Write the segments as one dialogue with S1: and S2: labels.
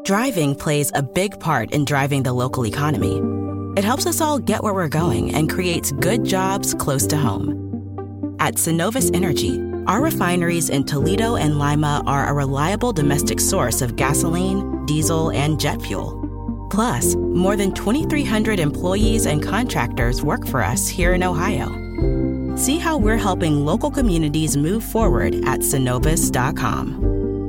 S1: Driving plays a big part in driving the local economy. It helps us all get where we're going and creates good jobs close to home. At Synovus Energy, our refineries in Toledo and Lima are a reliable domestic source of gasoline, diesel, and jet fuel. Plus, more than 2,300 employees and contractors work for us here in Ohio. See how we're helping local communities move forward at Synovus.com.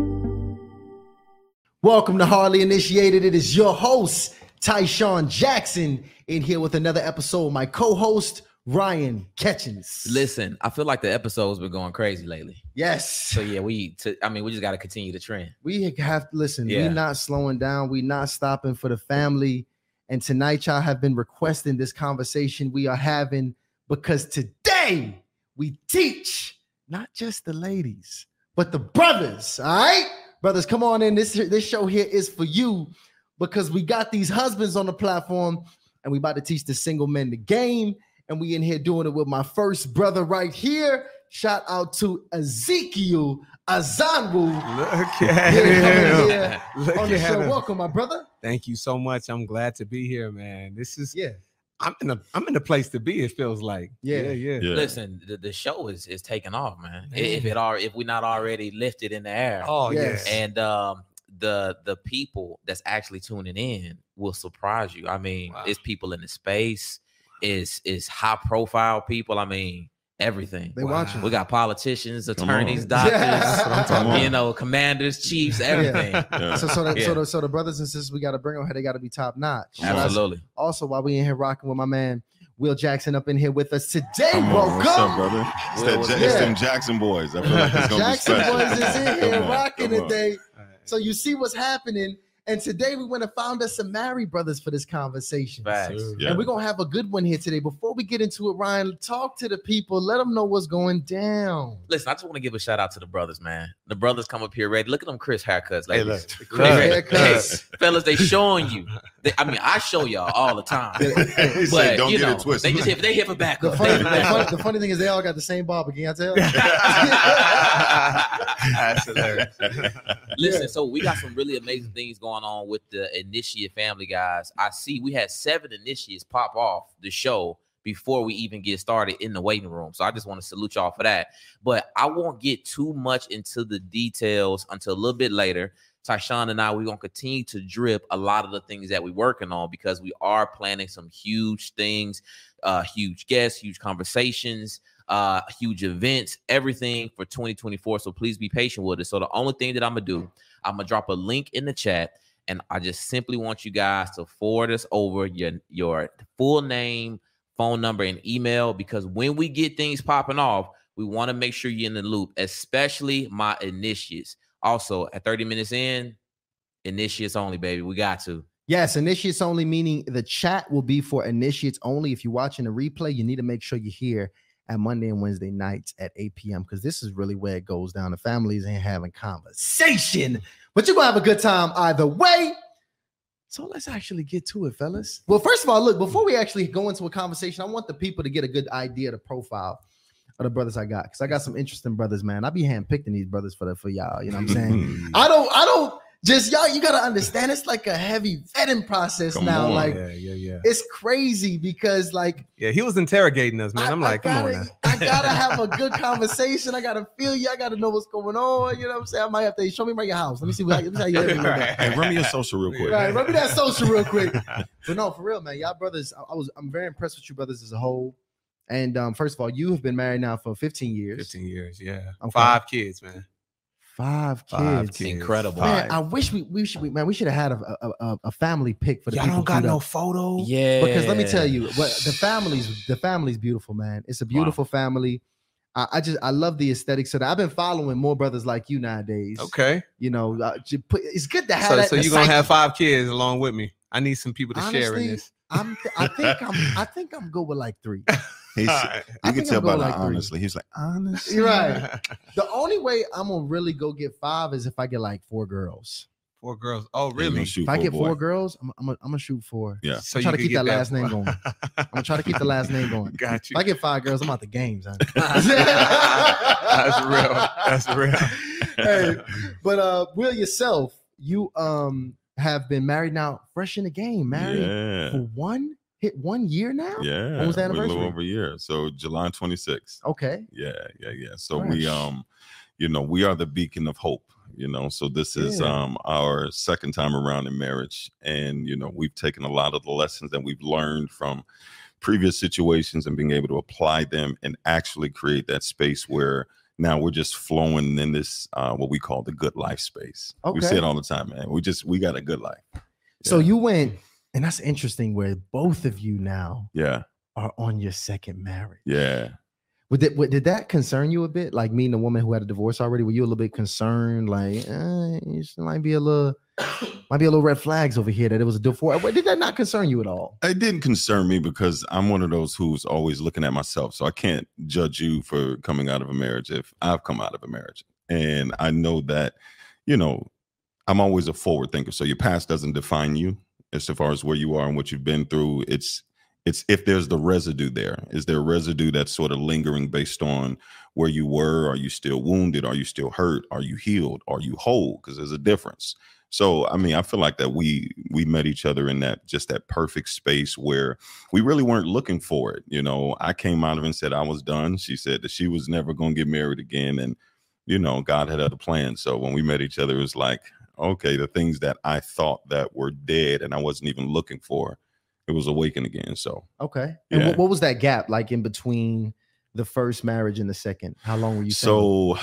S2: Welcome to Hardly Initiated. It is your host, Tyshawn Jackson, in here with another episode. My co-host, Ryan Ketchens.
S3: Listen, I feel like the episode's been going crazy lately.
S2: Yes.
S3: So yeah, we just got to continue the trend.
S2: We have to listen.
S3: Yeah.
S2: We're not slowing down. We're not stopping for the family. And tonight, y'all have been requesting this conversation we are having because today we teach not just the ladies, but the brothers. All right, brothers, come on in. This show here is for you because we got these husbands on the platform, and we about to teach the single men the game. And we in here doing it with my first brother right here. Shout out to Ezekiel Azanwu.
S4: Look at him. Look
S2: on the
S4: at
S2: show.
S4: him.
S2: Welcome, my brother.
S4: Thank you so much. I'm glad to be here, man. This is
S2: Yeah.
S4: I'm in a place to be. It feels like
S2: Yeah.
S3: Listen, the show is taking off, man. If we're not already lifted in the air.
S4: Oh
S2: Yes.
S4: yeah.
S3: And the people that's actually tuning in will surprise you. I mean,
S4: Wow.
S3: it's people in the space, is high profile people. I mean, everything.
S2: They watching.
S3: We got politicians,
S5: Come
S3: attorneys,
S5: on.
S3: doctors,
S2: That's what I'm
S5: talking about.
S3: you know, commanders, chiefs, everything.
S5: Yeah.
S2: So the brothers and sisters we got to bring on here, they got to be top notch. So that's
S3: Absolutely.
S2: also why we in here rocking with my man Will Jackson up in here with us today.
S5: Come on, what's up,
S2: Welcome.
S5: brother? It's
S2: Yeah.
S5: them Jackson boys. I feel like it's gonna
S2: Jackson
S5: be special.
S2: boys is in here
S5: Come on,
S2: rocking
S5: come on.
S2: today.
S4: All right.
S2: So you see what's happening. And today we want to find us some married brothers for this conversation.
S3: Facts.
S5: Yeah.
S2: And we're going to have a good one here today. Before we get into it, Ryan, talk to the people. Let them know what's going down.
S3: Listen, I just want to give a shout out to the brothers, man. The brothers come up here ready. Look at them Chris haircuts,
S4: Hey,
S3: ladies.
S4: look.
S2: Chris
S3: Hey,
S2: haircuts.
S3: fellas, they showing you. I show y'all all the time.
S5: He
S3: But
S5: said, "Don't
S3: you
S5: get
S3: know,
S5: it twisted."
S3: they hit for back
S2: The
S3: up.
S2: funny, the funny thing is they all got the same barber. Can y'all tell?
S4: That's hilarious.
S3: Listen, so we got some really amazing things going on with the Initiate family, guys. I see we had 7 initiates pop off the show before we even get started in the waiting room. So I just want to salute y'all for that. But I won't get too much into the details until a little bit later. Tyshawn and I, we're going to continue to drip a lot of the things that we're working on because we are planning some huge things, huge guests, huge conversations, huge events, everything for 2024. So please be patient with us. So the only thing that I'm going to do, I'm going to drop a link in the chat. And I just simply want you guys to forward us over your full name, phone number, and email, because when we get things popping off, we want to make sure you're in the loop, especially my initiates. Also, at 30 minutes in, initiates only, baby. We got to.
S2: Yes, initiates only, meaning the chat will be for initiates only. If you're watching the replay, you need to make sure you're here at Monday and Wednesday nights at 8 p.m. because this is really where it goes down. The families ain't having conversation, but you're going to have a good time either way. So let's actually get to it, fellas. Well, first of all, look, before we actually go into a conversation, I want the people to get a good idea of the profile of the brothers I got, because I got some interesting brothers, man. I be handpicking these brothers for y'all. You know what I'm saying? I don't just y'all. You gotta understand, it's like a heavy vetting process
S5: Come
S2: now.
S5: on.
S2: Like
S4: Yeah.
S2: it's crazy because like
S4: Yeah, he was interrogating us, man. I'm like, come on now.
S2: I gotta have a good conversation. I gotta feel you. I gotta know what's going on. You know what I'm saying? I might have to show me around your house. Let me see how you live.
S5: Hey, run me your social real quick.
S2: Right, run me that social real quick. But no, for real, man. Y'all brothers, I'm very impressed with you brothers as a whole. And first of all, you have been married now for 15 years.
S4: 15 years, yeah.
S2: Okay.
S4: 5 kids, man.
S2: 5 kids.
S4: 5 kids.
S3: Incredible.
S2: Man, I wish we should have had a family pic for the
S4: Y'all
S2: people.
S4: don't got
S2: queued
S4: no
S2: up.
S4: photo?
S3: Yeah.
S2: Because let me tell you, what the family's beautiful, man. It's a beautiful family. I love the aesthetics of that. I've been following more brothers like you nowadays.
S4: Okay.
S2: You know, it's good to have that.
S4: So you're gonna have 5 kids along with me. I need some people to share in
S2: Honestly,
S4: this.
S2: I think I'm good with like 3.
S5: He's,
S2: I
S5: you can
S2: think
S5: tell
S2: I'm
S5: by
S2: going
S5: the
S2: like 3.
S5: honestly. He's like, honestly.
S2: You're right. The only way I'm gonna really go get 5 is if I get like 4 girls.
S4: 4 girls. Oh,
S5: You're
S4: really?
S5: gonna shoot
S2: If I
S5: for a
S2: get
S5: boy.
S2: 4 girls, I'm gonna shoot 4.
S5: Yeah.
S4: So
S2: I'm trying to
S4: could
S2: keep that
S4: get
S2: last name going. I'm gonna try to keep the last name going.
S4: Got you.
S2: If I get 5 girls, I'm out the games. Huh?
S4: That's real. That's real.
S2: Hey, but Will, yourself, you have been married now, fresh in the game, married for 1 year now.
S5: Yeah.
S2: When was the
S5: A
S2: anniversary?
S5: little over a year. So July 26th.
S2: Okay.
S5: Yeah. So
S2: Fresh.
S5: we are the beacon of hope. So this is our second time around in marriage, and we've taken a lot of the lessons that we've learned from previous situations and being able to apply them and actually create that space where now we're just flowing in this what we call the good life space.
S2: Okay.
S5: We say it all the time, man. We got a good life.
S2: So you went, and that's interesting, where both of you now
S5: are
S2: on your second marriage.
S5: Yeah.
S2: Did that concern you a bit? Like meeting a woman who had a divorce already? Were you a little bit concerned? Like, might be a little red flags over here that it was a divorce. Did that not concern you at all?
S5: It didn't concern me because I'm one of those who's always looking at myself. So I can't judge you for coming out of a marriage if I've come out of a marriage. And I know that, I'm always a forward thinker. So your past doesn't define you as far as where you are and what you've been through. It's if there's the residue there. Is there a residue that's sort of lingering based on where you were? Are you still wounded? Are you still hurt? Are you healed? Are you whole? Because there's a difference. So, I feel like that we met each other in that perfect space where we really weren't looking for it. I came out of it and said I was done. She said that she was never going to get married again. And, God had other plans. So when we met each other, it was like, okay, the things that I thought that were dead and I wasn't even looking for, it was awakened again. So,
S2: okay. And what was that gap like in between the first marriage and the second? How long were you?
S5: So,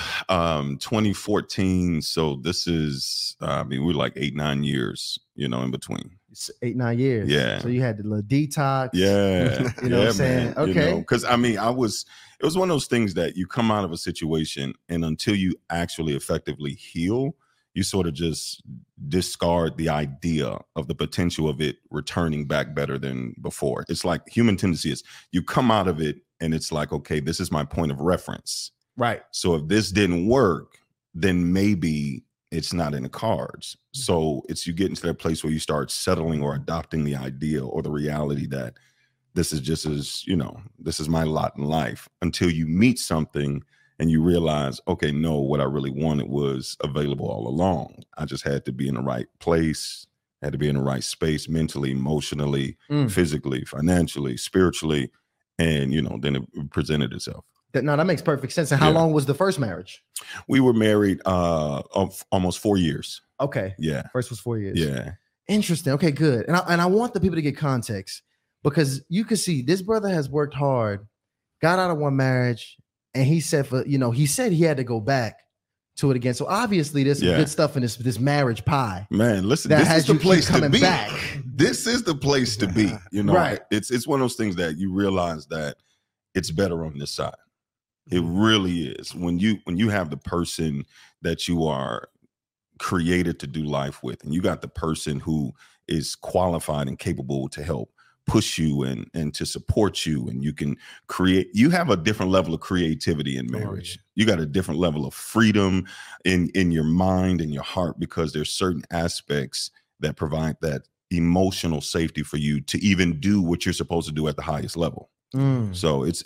S5: 2014. So this is, we're like 8-9 years, in between.
S2: It's 8-9 years.
S5: Yeah.
S2: So you had the little detox.
S5: Yeah.
S2: You know what I'm saying?
S5: Man.
S2: Okay.
S5: Because it was one of those things that you come out of a situation and until you actually effectively heal, you sort of just discard the idea of the potential of it returning back better than before. It's like human tendency is you come out of it and it's like, okay, this is my point of reference.
S2: Right.
S5: So if this didn't work, then maybe it's not in the cards. So it's you get into that place where you start settling or adopting the idea or the reality that this is just as, this is my lot in life until you meet something and you realize, okay, no, what I really wanted was available all along. I just had to be in the right place, had to be in the right space, mentally, emotionally, physically, financially, spiritually. And, then it presented itself.
S2: That makes perfect sense. And how long was the first marriage?
S5: We were married of almost 4 years.
S2: Okay.
S5: Yeah.
S2: First was 4 years.
S5: Yeah.
S2: Interesting. Okay, good. And I want the people to get context because you can see this brother has worked hard, got out of one marriage, and he said he had to go back to it again. So obviously there's some good stuff in this marriage pie.
S5: Man, listen, this is the place to be.
S2: Back.
S5: This is the place to be.
S2: Right.
S5: It's one of those things that you realize that it's better on this side. It really is. When you have the person that you are created to do life with, and you got the person who is qualified and capable to help push you and to support you, and you can create, you have a different level of creativity in marriage. You got a different level of freedom in your mind and your heart because there's certain aspects that provide that emotional safety for you to even do what you're supposed to do at the highest level. So it's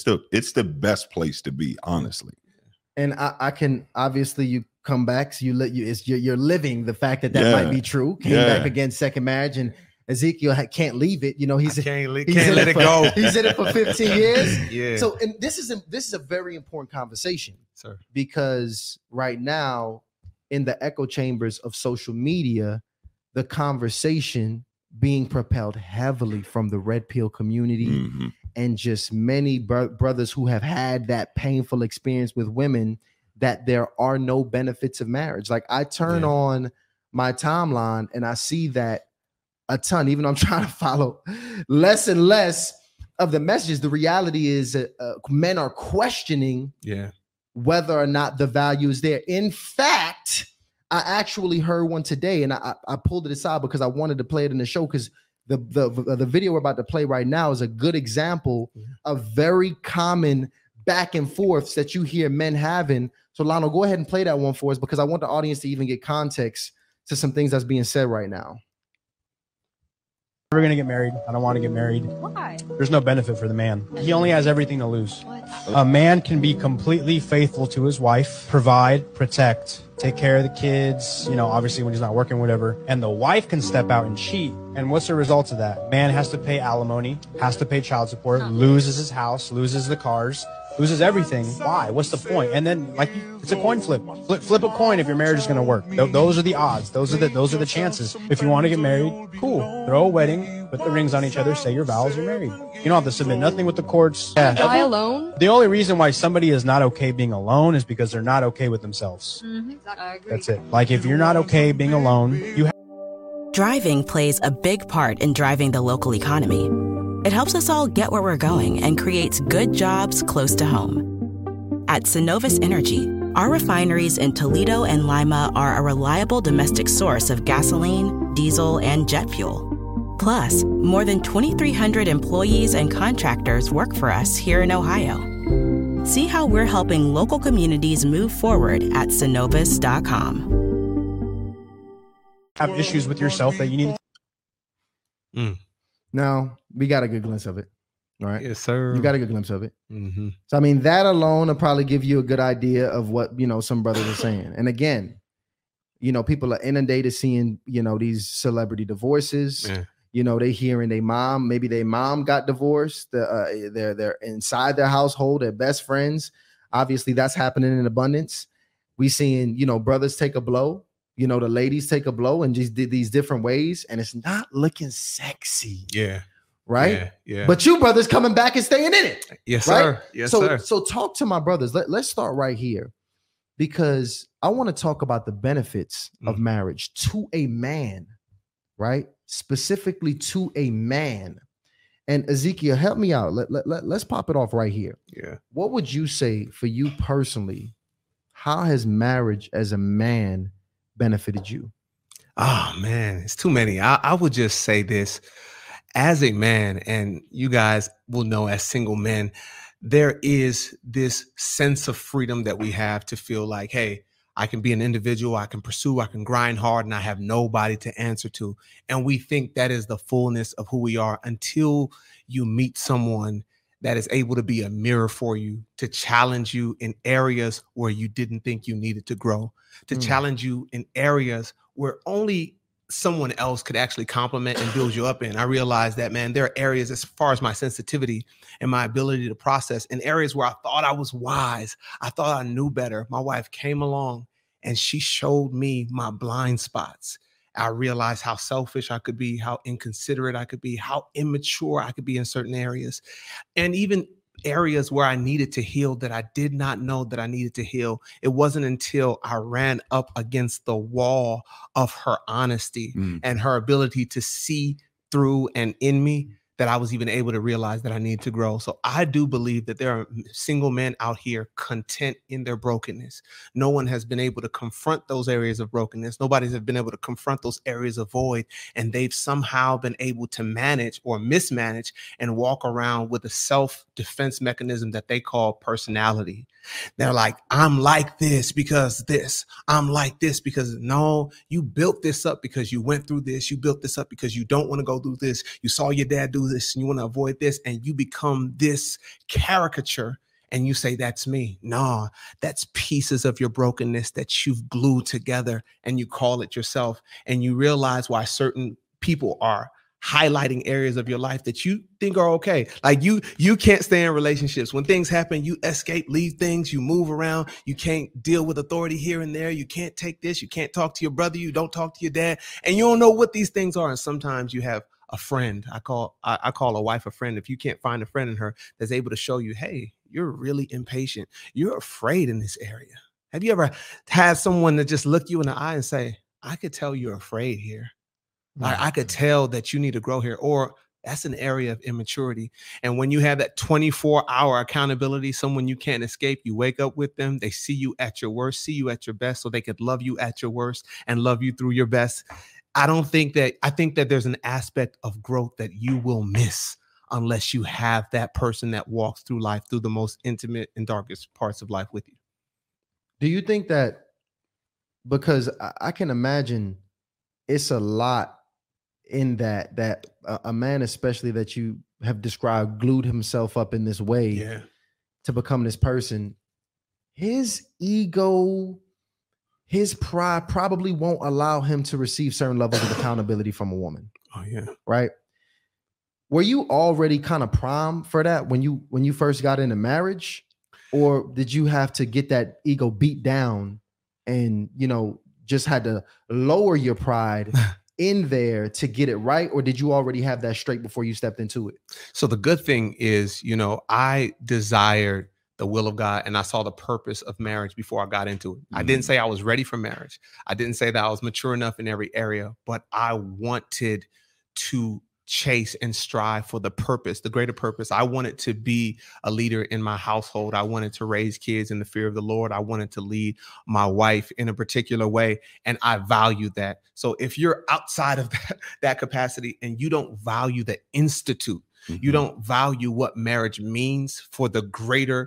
S5: the best place to be, honestly.
S2: And I can obviously you come back, so you're living the fact that might be true. Came back again, second marriage, and Ezekiel can't leave it. He's
S4: can't let it go.
S2: He's in it for 15 years.
S4: Yeah.
S2: So, and this is a very important conversation,
S4: sir,
S2: because right now in the echo chambers of social media, the conversation being propelled heavily from the red pill community and just many brothers who have had that painful experience with women, that there are no benefits of marriage. Like I turn on my timeline and I see that a ton, even though I'm trying to follow less and less of the messages. The reality is men are questioning whether or not the value is there. In fact, I actually heard one today, and I pulled it aside because I wanted to play it in the show, because the video we're about to play right now is a good example of very common back and forths that you hear men having. So Lionel, go ahead and play that one for us, because I want the audience to even get context to some things that's being said right now.
S6: We're gonna get married. I don't want to get married.
S7: Why?
S6: There's no benefit for the man. He only has everything to lose. A man can be completely faithful to his wife, provide, protect, take care of the kids, obviously when he's not working, whatever. And the wife can step out and cheat. And what's the results of that? Man has to pay alimony, has to pay child support, loses his house, loses the cars, loses everything. Why? What's the point? And then, it's a coin flip. Flip a coin if your marriage is going to work. Those are the odds. Those are the chances. If you want to get married, cool. Throw a wedding, put the rings on each other, say your vows, you're married. You don't have to submit nothing with the courts. Yeah.
S7: Die alone?
S6: The only reason why somebody is not okay being alone is because they're not okay with themselves.
S7: I agree.
S6: That's it. If you're not okay being alone, you
S1: Driving plays a big part in driving the local economy. It helps us all get where we're going and creates good jobs close to home. At Synovus Energy, our refineries in Toledo and Lima are a reliable domestic source of gasoline, diesel, and jet fuel. Plus, more than 2,300 employees and contractors work for us here in Ohio. See how we're helping local communities move forward at Synovus.com.
S6: have issues with yourself that you need to.
S2: Now, we got a good glimpse of it. All right.
S4: Yes, sir.
S2: You got a good glimpse of it.
S4: Mm-hmm.
S2: So, that alone will probably give you a good idea of what, some brothers are saying. And again, people are inundated seeing, these celebrity divorces.
S4: Yeah.
S2: They hearing maybe their mom got divorced. They're inside their household, their best friends. Obviously, that's happening in abundance. We seeing, brothers take a blow. The ladies take a blow in these different ways, and it's not looking sexy.
S4: Yeah.
S2: Right.
S4: Yeah.
S2: But you brothers coming back and staying in it.
S4: Yes,
S2: right?
S4: sir. Yes, sir.
S2: So talk to my brothers. Let's start right here, because I want to talk about the benefits of marriage to a man, right? Specifically to a man. And Ezekiel, help me out. Let's pop it off right here.
S4: Yeah.
S2: What would you say for you personally? How has marriage as a man benefited you?
S4: Oh man, it's too many. I would just say this as a man, and you guys will know as single men, there is this sense of freedom that we have to feel like, hey, I can be an individual, I can pursue, I can grind hard, and I have nobody to answer to. And we think that is the fullness of who we are until you meet someone that is able to be a mirror for you, to challenge you in areas where you didn't think you needed to grow, to challenge you in areas where only someone else could actually compliment and build you up in. I realized that, man, there are areas as far as my sensitivity and my ability to process, in areas where I thought I was wise, I thought I knew better. My wife came along and she showed me my blind spots. I realized how selfish I could be, how inconsiderate I could be, how immature I could be in certain areas, and even areas where I needed to heal that I did not know that I needed to heal. It wasn't until I ran up against the wall of her honesty and her ability to see through and in me that I was even able to realize that I need to grow. So I do believe that there are single men out here content in their brokenness. No one has been able to confront those areas of brokenness. Nobody's have been able to confront those areas of void. And they've somehow been able to manage or mismanage and walk around with a self-defense mechanism that they call personality. They're like, I'm like this because this. I'm like this because no, you built this up because you went through this. You built this up because you don't want to go through this. You saw your dad do this and you want to avoid this. And you become this caricature and you say, that's me. No, that's pieces of your brokenness that you've glued together and you call it yourself. And you realize why certain people are highlighting areas of your life that you think are okay. Like you can't stay in relationships. When things happen, you escape, leave things, you move around. You can't deal with authority here and there. You can't take this. You can't talk to your brother. You don't talk to your dad. And you don't know what these things are. And sometimes you have a friend. I call a wife a friend. If you can't find a friend in her that's able to show you, hey, you're really impatient. You're afraid in this area. Have you ever had someone that just look you in the eye and say, I could tell you're afraid here. Like I could tell that you need to grow here, or that's an area of immaturity. And when you have that 24-hour accountability, someone you can't escape, you wake up with them, they see you at your worst, see you at your best, so they could love you at your worst and love you through your best. I think that there's an aspect of growth that you will miss unless you have that person that walks through life, through the most intimate and darkest parts of life with you.
S2: Do you think that, because I can imagine it's a lot in that a man, especially that you have described, glued himself up in this way to become this person, his ego, his pride probably won't allow him to receive certain levels of accountability from a woman.
S4: Oh yeah.
S2: Right. Were you already kind of primed for that when you first got into marriage, or did you have to get that ego beat down and, you know, just had to lower your pride in there to get it right? Or did you already have that straight before you stepped into it?
S4: So the good thing is, you know, I desired the will of God and I saw the purpose of marriage before I got into it. I didn't say I was ready for marriage. I didn't say that I was mature enough in every area, but I wanted to chase and strive for the purpose, the greater purpose. I wanted to be a leader in my household. I wanted to raise kids in the fear of the Lord. I wanted to lead my wife in a particular way, and I value that. So if you're outside of that capacity and you don't value the institute, you don't value what marriage means for the greater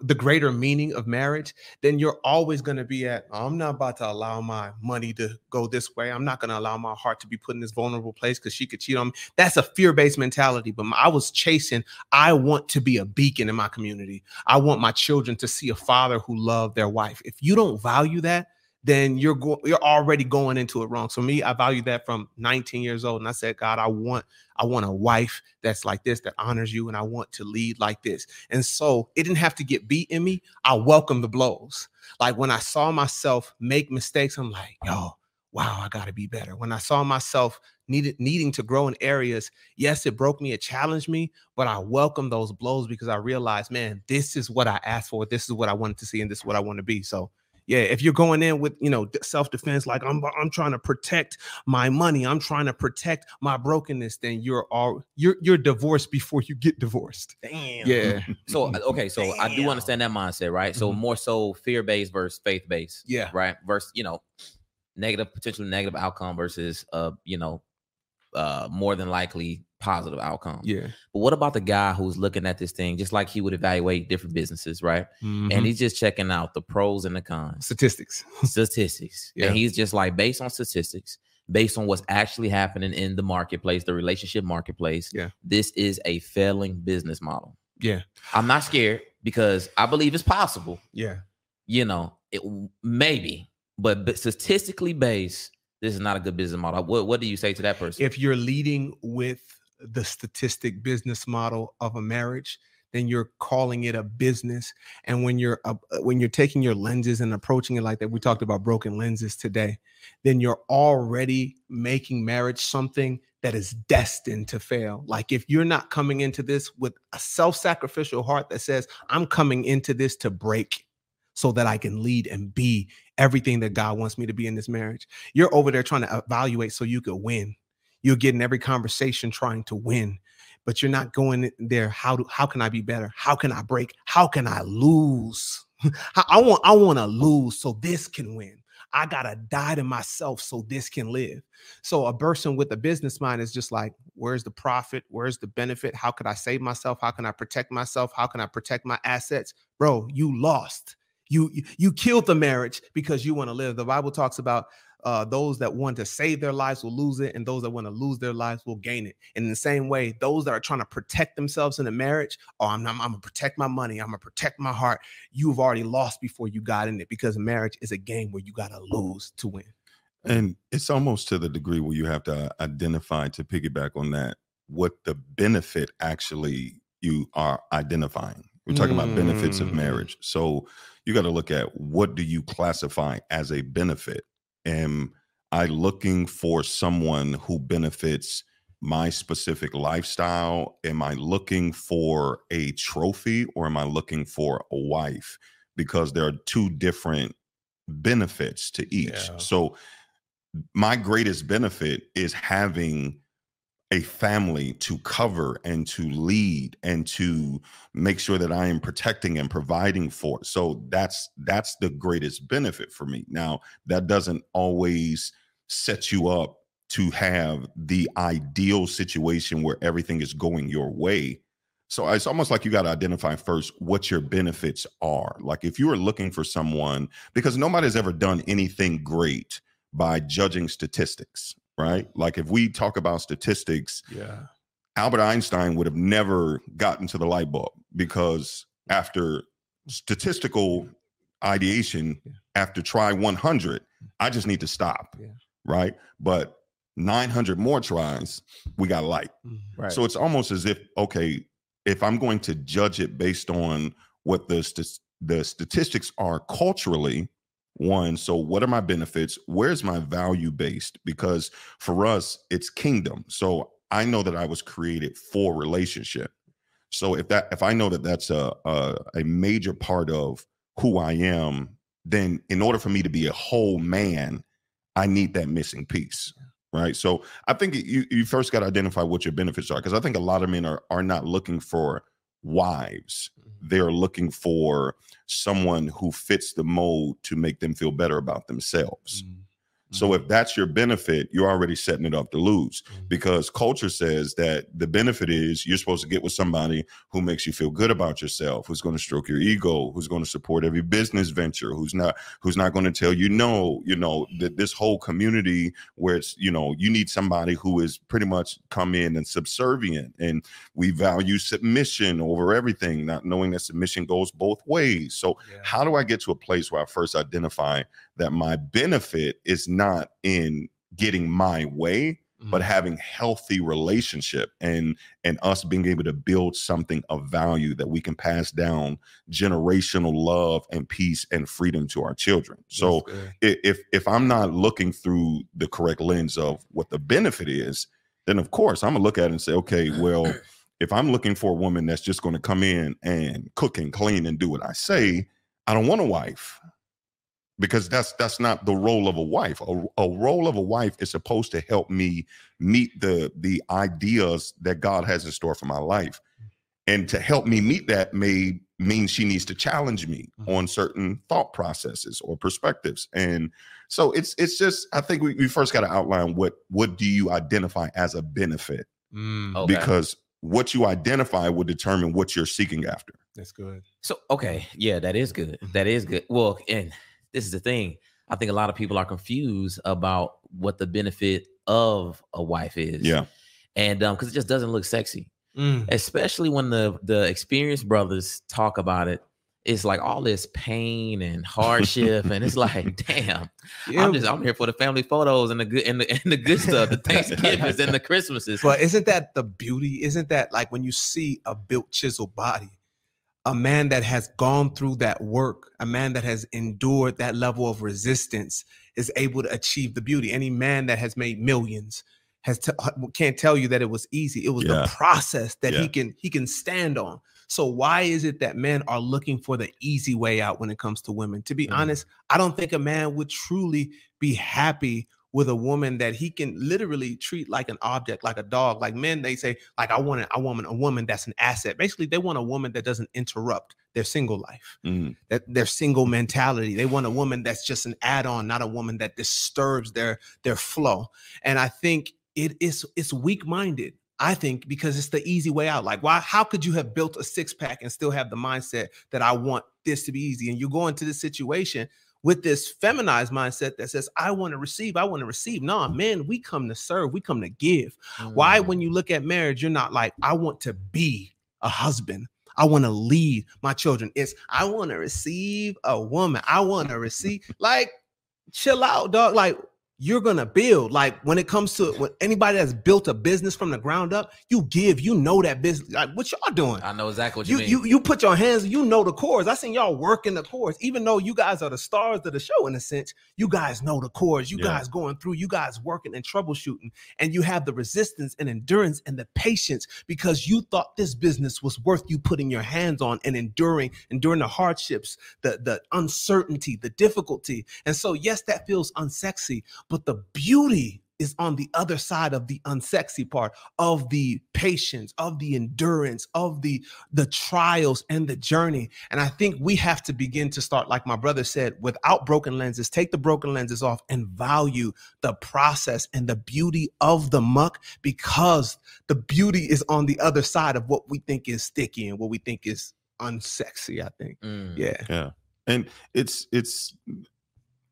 S4: meaning of marriage, then you're always going to be at, I'm not about to allow my money to go this way. I'm not going to allow my heart to be put in this vulnerable place because she could cheat on me. That's a fear-based mentality. But I was chasing, I want to be a beacon in my community. I want my children to see a father who loved their wife. If you don't value that, then you're already going into it wrong. So me, I value that from 19 years old. And I said, God, I want a wife that's like this, that honors you. And I want to lead like this. And so it didn't have to get beat in me. I welcome the blows. Like when I saw myself make mistakes, I'm like, yo, wow, I got to be better. When I saw myself needing to grow in areas, yes, it broke me, it challenged me, but I welcome those blows because I realized, man, this is what I asked for. This is what I wanted to see. And this is what I want to be. So yeah, if you're going in with, you know, self-defense, like I'm trying to protect my money, I'm trying to protect my brokenness, then you're divorced before you get divorced.
S2: Damn.
S4: Yeah.
S3: So okay, so I do understand that mindset, right? So more so fear-based versus faith-based.
S4: Yeah.
S3: Right. Versus, you know, potentially negative outcome versus you know, more than likely positive outcome.
S4: Yeah.
S3: But what about the guy who's looking at this thing just like he would evaluate different businesses, right? And he's just checking out the pros and the cons.
S4: Statistics.
S3: Yeah. And he's just like, based on statistics, based on what's actually happening in the marketplace, the relationship marketplace, this is a failing business model.
S4: Yeah.
S3: I'm not scared because I believe it's possible.
S4: Yeah.
S3: You know, it maybe, but statistically based, this is not a good business model. What do you say to that person?
S4: If you're leading with the statistic business model of a marriage, then you're calling it a business. And when you're taking your lenses and approaching it like that, we talked about broken lenses today, then you're already making marriage something that is destined to fail. Like if you're not coming into this with a self-sacrificial heart that says, I'm coming into this to break so that I can lead and be everything that God wants me to be in this marriage. You're over there trying to evaluate so you could win. You're getting every conversation trying to win, but you're not going there. How can I be better? How can I break? How can I lose? I want to lose so this can win. I got to die to myself so this can live. So a person with a business mind is just like, where's the profit? Where's the benefit? How can I save myself? How can I protect myself? How can I protect my assets? Bro, you lost. You killed the marriage because you want to live. The Bible talks about those that want to save their lives will lose it, and those that want to lose their lives will gain it. And in the same way, those that are trying to protect themselves in a marriage, I'm going to protect my money, I'm going to protect my heart. You've already lost before you got in it, because marriage is a game where you got to lose to win.
S5: And it's almost to the degree where you have to identify, to piggyback on that, what the benefit actually you are identifying. We're talking about benefits of marriage. So you got to look at, what do you classify as a benefit? Am I looking for someone who benefits my specific lifestyle? Am I looking for a trophy, or am I looking for a wife? Because there are two different benefits to each. Yeah. So my greatest benefit is having a family to cover and to lead and to make sure that I am protecting and providing for. So that's the greatest benefit for me. Now, that doesn't always set you up to have the ideal situation where everything is going your way. So it's almost like you got to identify first what your benefits are. Like if you are looking for someone, because nobody's ever done anything great by judging statistics, right? Like if we talk about statistics,
S4: Yeah.
S5: Albert Einstein would have never gotten to the light bulb, because after statistical ideation, after try 100, I just need to stop, right? But 900 more tries, we got light.
S2: Right.
S5: So it's almost as if, okay, if I'm going to judge it based on what the statistics are culturally, one, so what are my benefits? Where's my value based? Because for us, it's kingdom. So I know that I was created for relationship. So if I know that that's a major part of who I am, then in order for me to be a whole man, I need that missing piece. Right. So I think you first got to identify what your benefits are, because I think a lot of men are not looking for wives. They're looking for someone who fits the mold to make them feel better about themselves. So if that's your benefit, you're already setting it up to lose, because culture says that the benefit is you're supposed to get with somebody who makes you feel good about yourself, who's going to stroke your ego, who's going to support every business venture, who's not going to tell you no, that this whole community where it's, you need somebody who is pretty much come in and subservient, and we value submission over everything, not knowing that submission goes both ways. So how do I get to a place where I first identify that my benefit is not in getting my way, but having healthy relationship and us being able to build something of value that we can pass down generational love and peace and freedom to our children. So if I'm not looking through the correct lens of what the benefit is, then of course I'm gonna look at it and say, okay, well, if I'm looking for a woman that's just going to come in and cook and clean and do what I say, I don't want a wife. Because that's not the role of a wife. A role of a wife is supposed to help me meet the ideas that God has in store for my life. And to help me meet that may mean she needs to challenge me on certain thought processes or perspectives. And so it's just, I think we first got to outline what do you identify as a benefit?
S3: Okay.
S5: Because what you identify will determine what you're seeking after.
S4: That's good.
S3: So, okay. Yeah, that is good. That is good. Well, and this is the thing. I think a lot of people are confused about what the benefit of a wife is.
S5: Yeah.
S3: And because it just doesn't look sexy, especially when the experienced brothers talk about it. It's like all this pain and hardship, and it's like, damn, I'm here for the family photos and the good and the good stuff, the Thanksgivings and the Christmases.
S4: But isn't that the beauty? Isn't that like when you see a built, chiseled body? A man that has gone through that work, a man that has endured that level of resistance is able to achieve the beauty. Any man that has made millions can't tell you that it was easy. It was the process that he can stand on. So why is it that men are looking for the easy way out when it comes to women? To be honest, I don't think a man would truly be happy with a woman that he can literally treat like an object, like a dog. Like men, they say, like, I want a woman that's an asset. Basically, they want a woman that doesn't interrupt their single life, that their single mentality. They want a woman that's just an add-on, not a woman that disturbs their flow. And I think it's weak-minded. I think because it's the easy way out. Like, how could you have built a six-pack and still have the mindset that I want this to be easy? And you go into this situation with this feminized mindset that says, I want to receive. No, man, we come to serve. We come to give. Why, when you look at marriage, you're not like, I want to be a husband. I want to lead my children. It's, I want to receive a woman. I want to receive, like, chill out, dog. Like, you're going to build. Like, when it comes to when anybody that's built a business from the ground up, you give, that business. Like, what y'all doing?
S3: I know exactly what you mean.
S4: You put your hands, the chords. I seen y'all working the chords. Even though you guys are the stars of the show, in a sense, you guys know the chords. You guys going through, you guys working and troubleshooting. And you have the resistance and endurance and the patience because you thought this business was worth you putting your hands on and enduring the hardships, the uncertainty, the difficulty. And so, yes, that feels unsexy. But the beauty is on the other side of the unsexy part, of the patience, of the endurance, of the trials and the journey. And I think we have to begin to start, like my brother said, without broken lenses, take the broken lenses off and value the process and the beauty of the muck, because the beauty is on the other side of what we think is sticky and what we think is unsexy, I think. Yeah.
S5: And it's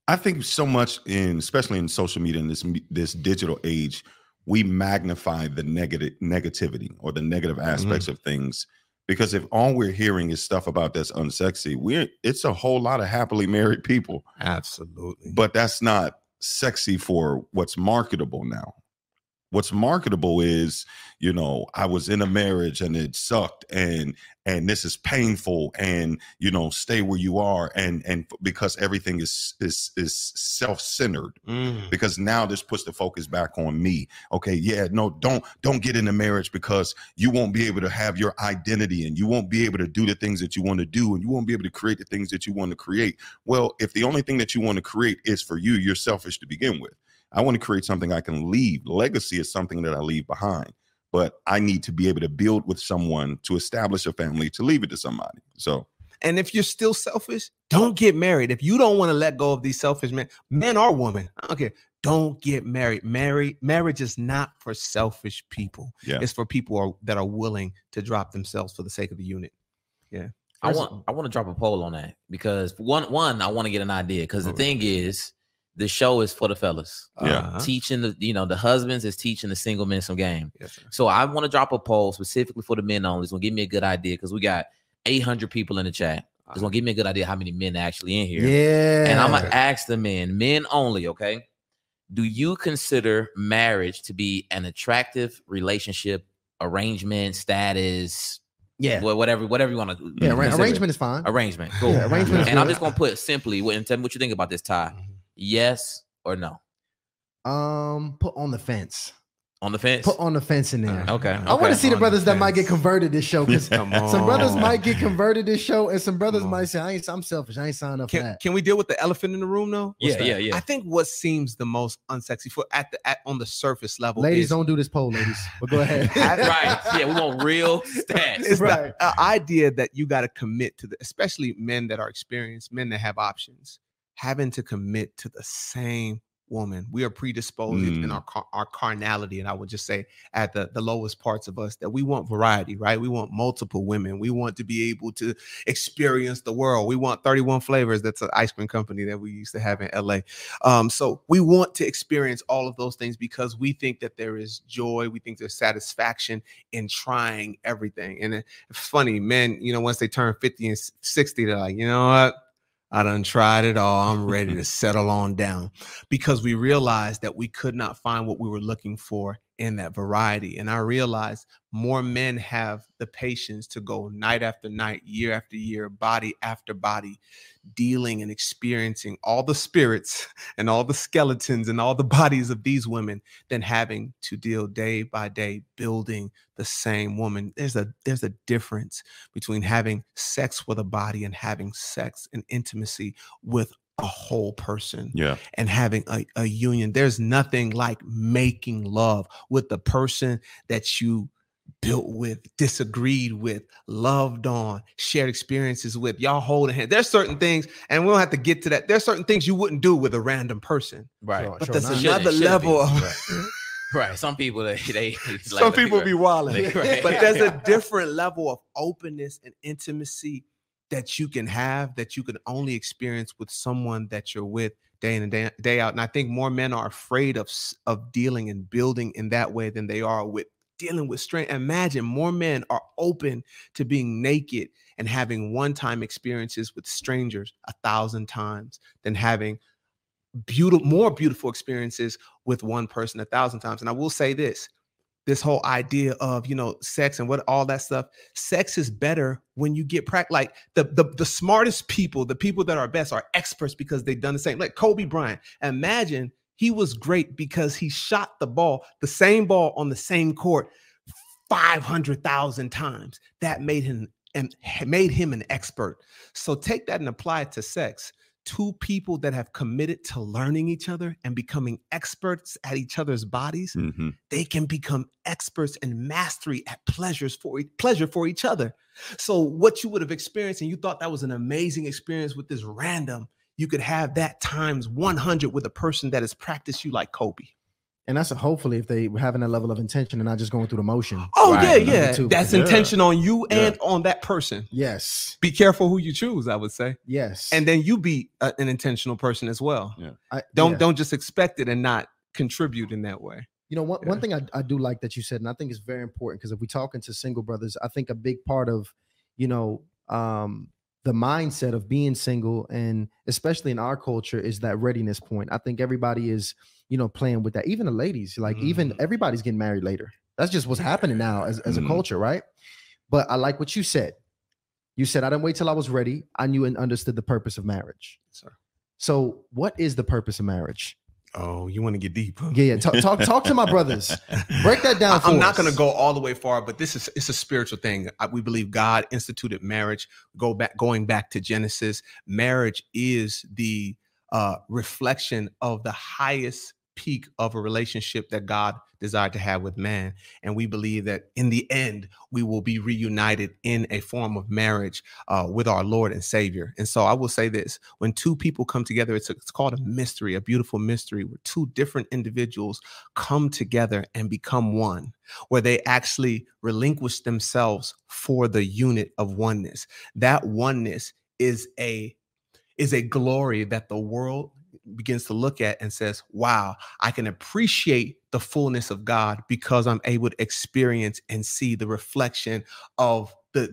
S5: I think so much especially in social media in this digital age, we magnify the negativity or the negative aspects of things. Because if all we're hearing is stuff about that's unsexy, it's a whole lot of happily married people.
S4: Absolutely.
S5: But that's not sexy for what's marketable now. What's marketable is, I was in a marriage and it sucked and this is painful and, stay where you are. And because everything is self-centered, because now this puts the focus back on me. Okay. Yeah, no, don't get into marriage because you won't be able to have your identity and you won't be able to do the things that you want to do and you won't be able to create the things that you want to create. Well, if the only thing that you want to create is for you, you're selfish to begin with. I want to create something I can leave. Legacy is something that I leave behind, but I need to be able to build with someone to establish a family, to leave it to somebody. So,
S4: and if you're still selfish, don't get married. If you don't want to let go of these selfish men or women, I don't care. Don't get married. Marriage is not for selfish people.
S5: Yeah.
S4: It's for people that are willing to drop themselves for the sake of the unit. Yeah.
S3: I want to drop a poll on that because one, I want to get an idea because the thing is, the show is for the fellas.
S5: Yeah.
S3: Teaching the husbands is teaching the single men some game.
S4: Yes, sir.
S3: So I want to drop a poll specifically for the men only. It's gonna give me a good idea because we got 800 people in the chat. It's gonna give me a good idea how many men are actually in here.
S2: Yeah.
S3: And I'm gonna ask the men only, okay? Do you consider marriage to be an attractive relationship, arrangement, status?
S2: Yeah.
S3: Whatever you want to.
S2: Yeah, arrangement is fine.
S3: Arrangement, cool.
S2: Yeah, arrangement is
S3: and I'm
S2: good.
S3: just gonna put simply, and tell me what you think about this, Ty. Yes or no?
S2: Put on the fence.
S3: On the fence?
S2: Put on the fence in there.
S3: Okay.
S2: I want to see the brothers that might get converted this show because
S4: Come
S2: some brothers
S4: on.
S2: might get converted this show, and some brothers
S4: Come
S2: might
S4: on.
S2: say, I'm selfish. I ain't signed up for that.
S4: Can we deal with the elephant in the room though?
S3: Yeah.
S4: I think what seems the most unsexy on the surface level,
S2: Ladies,
S4: is
S2: don't do this poll, ladies. But go ahead.
S3: Right. Yeah, we want real stats.
S4: it's
S2: Right.
S4: the idea that you got to commit to especially men that are experienced, men that have options, having to commit to the same woman. We are predisposed in our carnality, and I would just say at the lowest parts of us that we want variety, right? We want multiple women. We want to be able to experience the world. We want 31 Flavors. That's an ice cream company that we used to have in LA. So we want to experience all of those things because we think that there is joy. We think there's satisfaction in trying everything. And it's funny, men, once they turn 50 and 60, they're like, you know what? I done tried it all. I'm ready to settle on down because we realized that we could not find what we were looking for in that variety. And I realized more men have the patience to go night after night, year after year, body after body, dealing and experiencing all the spirits and all the skeletons and all the bodies of these women than having to deal day by day building the same woman. There's a difference between having sex with a body and having sex and intimacy with a whole person.
S5: Yeah.
S4: And having a union. There's nothing like making love with the person that you built with, disagreed with, loved on, shared experiences with, y'all holding hands. There's certain things, and we don't have to get to that. There's certain things you wouldn't do with a random person.
S3: Right.
S2: Sure.
S4: But there's
S2: not.
S4: another
S3: Shouldn't
S4: level
S3: be.
S4: of
S3: Right. Some people they
S4: some people be wilding.
S3: Right.
S4: But there's a different level of openness and intimacy that you can have that you can only experience with someone that you're with day in and day out. And I think more men are afraid of dealing and building in that way than they are with dealing with strength. Imagine more men are open to being naked and having one-time experiences with strangers 1,000 times than having more beautiful experiences with one person 1,000 times. And I will say this whole idea of, sex and what all that stuff, sex is better when you get practice. Like the smartest people, the people that are best are experts because they've done the same. Like Kobe Bryant, imagine he was great because he shot the same ball on the same court 500,000 times. That made him an expert. So take that and apply it to sex. Two people that have committed to learning each other and becoming experts at each other's bodies, they can become experts and mastery at pleasure for each other. So what you would have experienced and you thought that was an amazing experience with this random, you could have that times 100 with a person that has practiced you like Kobe.
S2: And that's hopefully if they having that level of intention and not just going through the motion.
S4: Oh,
S3: Right.
S4: yeah.
S2: Too.
S4: That's
S5: Yeah.
S4: intention on you
S5: Yeah.
S4: and on that person.
S2: Yes.
S4: Be careful who you choose, I would say.
S2: Yes.
S4: And then you be an intentional person as well.
S5: Yeah.
S4: Don't just expect it and not contribute in that way.
S2: You know, one
S4: Yeah.
S2: thing I do like that you said, and I think it's very important, because if we're talking to single brothers, I think a big part of, you know, the mindset of being single, and especially in our culture, is that readiness point. I think everybody is, you know, playing with that. Even the ladies, like even everybody's getting married later. That's just what's happening now as a culture, right? But I like what you said. You said, I didn't wait till I was ready. I knew and understood the purpose of marriage.
S4: Sir.
S2: So what is the purpose of marriage?
S4: Oh, you want to get deep? Huh?
S2: Yeah. Talk to my brothers. Break that down for
S4: I'm not
S2: us.
S4: going to go all the way far, but it's a spiritual thing. We believe God instituted marriage. Going back to Genesis, marriage is the reflection of the highest peak of a relationship that God desired to have with man. And we believe that in the end, we will be reunited in a form of marriage with our Lord and Savior. And so I will say this: when two people come together, it's called a mystery, a beautiful mystery, where two different individuals come together and become one, where they actually relinquish themselves for the unit of oneness. That oneness is a glory that the world begins to look at and says, wow, I can appreciate the fullness of God because I'm able to experience and see the reflection of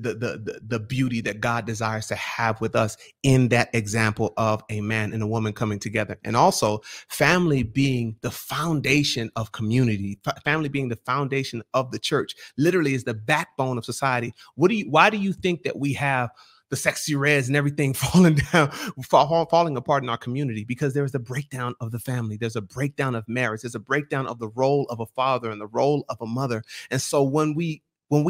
S4: the beauty that God desires to have with us in that example of a man and a woman coming together. And also family being the foundation of community, family being the foundation of the church, literally is the backbone of society. Why do you think that we have the sexy reds and everything falling apart in our community? Because there's a breakdown of the family. There's a breakdown of marriage. There's a breakdown of the role of a father and the role of a mother. And so when we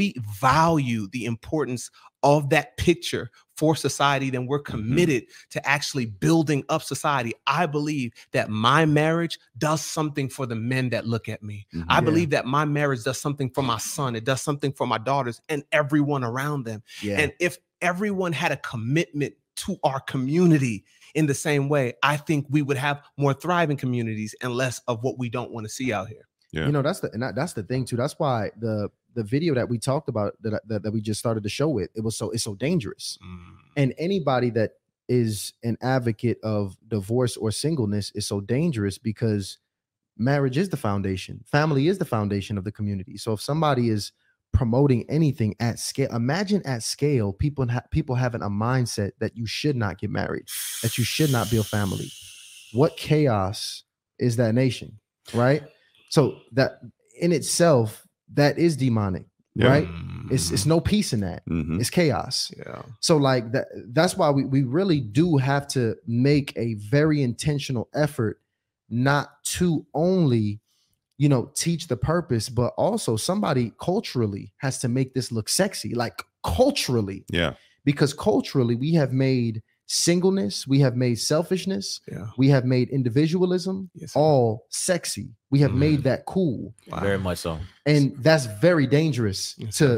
S4: value the importance of that picture for society, then we're committed to actually building up society. I believe that my marriage does something for the men that look at me. I believe that my marriage does something for my son. It does something for my daughters and everyone around them.
S2: Yeah.
S4: And if everyone had a commitment to our community in the same way, I think we would have more thriving communities and less of what we don't want to see out here.
S5: Yeah.
S2: You know, that's the thing too. That's why the video that we talked about that we just started the show with, it's so dangerous. And anybody that is an advocate of divorce or singleness is so dangerous, because marriage is the foundation. Family is the foundation of the community. So if somebody is promoting anything at scale, imagine at scale, people having a mindset that you should not get married, that you should not build family. What chaos is that nation, right? So that in itself, that is demonic, right? It's no peace in that. It's chaos.
S4: Yeah.
S2: So like that's why we really do have to make a very intentional effort not to only, you know, teach the purpose, but also somebody culturally has to make this look sexy, like culturally.
S5: Yeah.
S2: Because culturally we have made singleness, we have made selfishness, we have made individualism all sexy. We have made that cool.
S3: Wow. Very much so.
S2: And that's very dangerous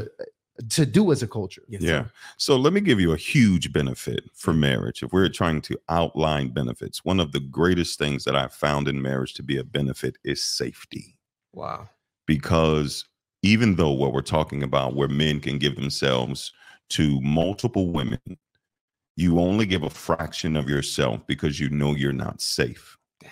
S2: to do as a culture.
S5: Yeah. So let me give you a huge benefit for marriage. If we're trying to outline benefits, one of the greatest things that I've found in marriage to be a benefit is safety.
S4: Wow.
S5: Because even though what we're talking about, where men can give themselves to multiple women, you only give a fraction of yourself because you know you're not safe. Dang.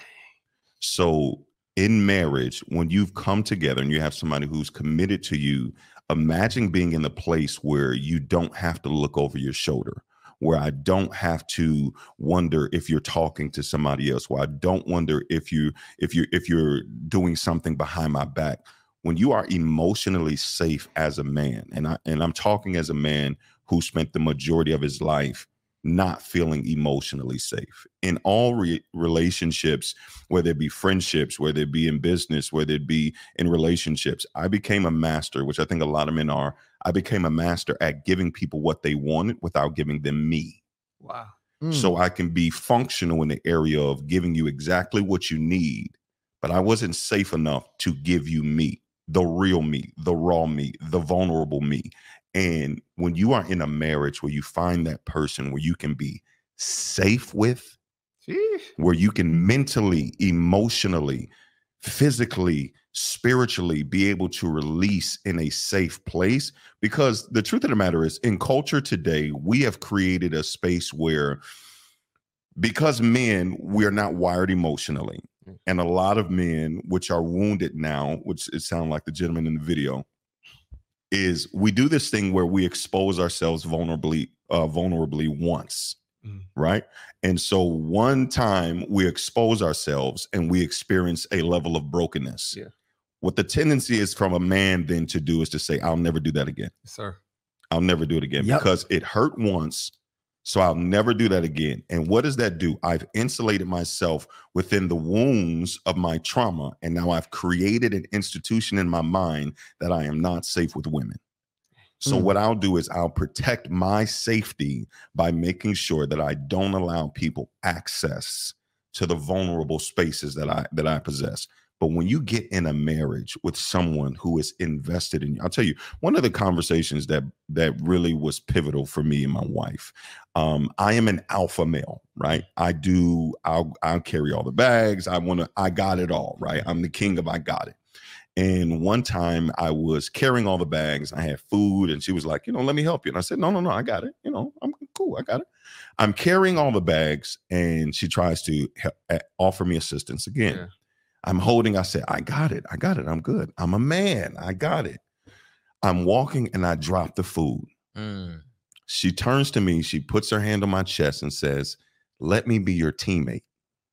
S5: So in marriage, when you've come together and you have somebody who's committed to you, imagine being in a place where you don't have to look over your shoulder, where I don't have to wonder if you're talking to somebody else, where I don't wonder if you're doing something behind my back. When you are emotionally safe as a man, and I'm talking as a man who spent the majority of his life not feeling emotionally safe in all relationships, whether it be friendships, whether it be in business, whether it be in relationships, I became a master, which I think a lot of men are. I became a master at giving people what they wanted without giving them me.
S4: Wow.
S5: So I can be functional in the area of giving you exactly what you need, but I wasn't safe enough to give you me, the real me, the raw me, the vulnerable me. And when you are in a marriage where you find that person where you can be safe with, where you can mentally, emotionally physically, spiritually be able to release in a safe place. Because the truth of the matter is, in culture today, we have created a space where, because men, we're not wired emotionally. And a lot of men, which are wounded now, which it sounds like the gentleman in the video, is we do this thing where we expose ourselves vulnerably once, right? And so one time we expose ourselves and we experience a level of brokenness.
S4: Yeah.
S5: What the tendency is from a man then to do is to say, I'll never do that again.
S4: Yes, sir.
S5: I'll never do it again because it hurt once. So I'll never do that again. And what does that do? I've insulated myself within the wounds of my trauma. And now I've created an institution in my mind that I am not safe with women. So what I'll do is I'll protect my safety by making sure that I don't allow people access to the vulnerable spaces that I possess. But when you get in a marriage with someone who is invested in you, I'll tell you, one of the conversations that really was pivotal for me and my wife, I am an alpha male, right? I'll carry all the bags. I got it all, right? I'm the king of I got it. And one time I was carrying all the bags. I had food and she was like, let me help you. And I said, no, I got it. I'm cool. I got it. I'm carrying all the bags and she tries to offer me assistance again. Yeah. I'm holding, I said, I got it. I'm good. I'm a man. I got it. I'm walking and I drop the food. She turns to me. She puts her hand on my chest and says, let me be your teammate.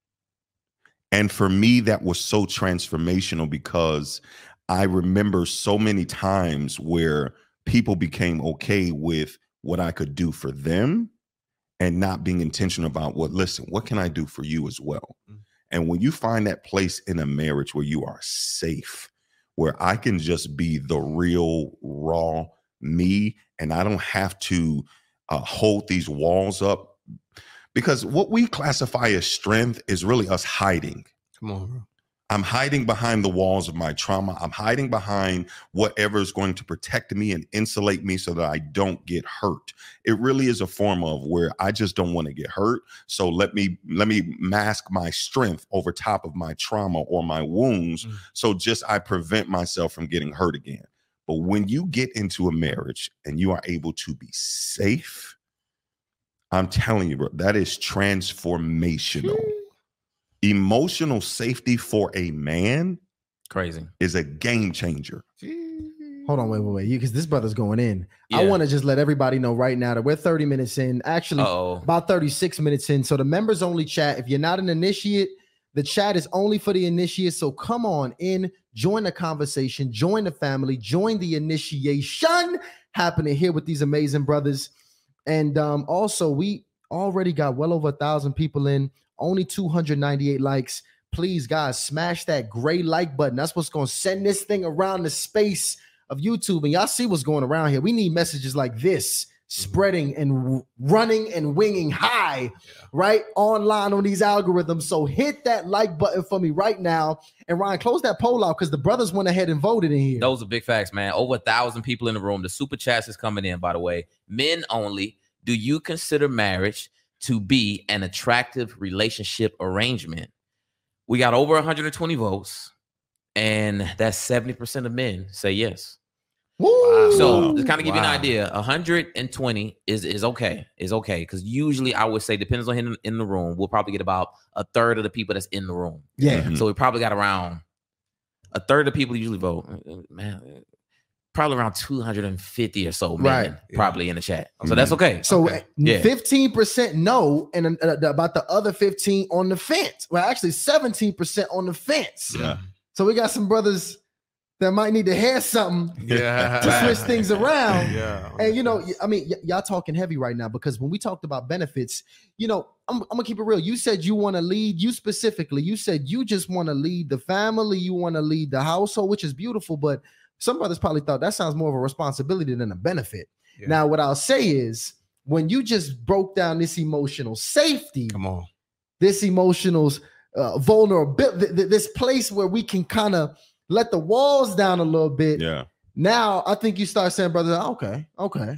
S5: And for me, that was so transformational because I remember so many times where people became okay with what I could do for them and not being intentional about what can I do for you as well? And when you find that place in a marriage where you are safe, where I can just be the real, raw me, and I don't have to hold these walls up, because what we classify as strength is really us hiding. Come on, bro. I'm hiding behind the walls of my trauma. I'm hiding behind whatever is going to protect me and insulate me so that I don't get hurt. It really is a form of where I just don't want to get hurt. So let me mask my strength over top of my trauma or my wounds. So just I prevent myself from getting hurt again. But when you get into a marriage and you are able to be safe, I'm telling you, bro, that is transformational. Emotional safety for a man is a game changer.
S2: Hold on, wait. Because this brother's going in. Yeah. I want to just let everybody know right now that we're 30 minutes in, actually about 36 minutes in. So the members only chat. If you're not an initiate, the chat is only for the initiates. So come on in, join the conversation, join the family, join the initiation happening here with these amazing brothers. And also, we already got well over 1,000 people in. Only 298 likes. Please, guys, smash that gray like button. That's what's going to send this thing around the space of YouTube. And y'all see what's going around here. We need messages like this spreading and running and winging high, right? Online on these algorithms. So hit that like button for me right now. And Ryan, close that poll out because the brothers went ahead and voted in here.
S3: Those are big facts, man. Over 1,000 people in the room. The super chats is coming in, by the way. Men only. Do you consider marriage to be an attractive relationship arrangement? We got over 120 votes, and that's 70% of men say yes.
S2: Woo!
S3: So to kind of give you an idea, 120 is okay. Is okay because usually I would say, depends on him in the room, we'll probably get about a third of the people that's in the room.
S2: Yeah.
S3: So we probably got around a third of the people usually vote. Man, probably around 250 or so men probably in the chat. So that's okay.
S2: So 15% no, and about the other 15 on the fence. Well, actually 17% on the fence.
S5: Yeah.
S2: So we got some brothers that might need to hear something to switch things around. And y'all talking heavy right now because when we talked about benefits, I'm gonna keep it real. You said you want to lead, you specifically, you said you just want to lead the family, you want to lead the household, which is beautiful, but some brothers probably thought that sounds more of a responsibility than a benefit. Yeah. Now, what I'll say is when you just broke down this emotional safety, this emotional vulnerability, this place where we can kind of let the walls down a little bit.
S5: Yeah.
S2: Now, I think you start saying, brother, okay. Okay.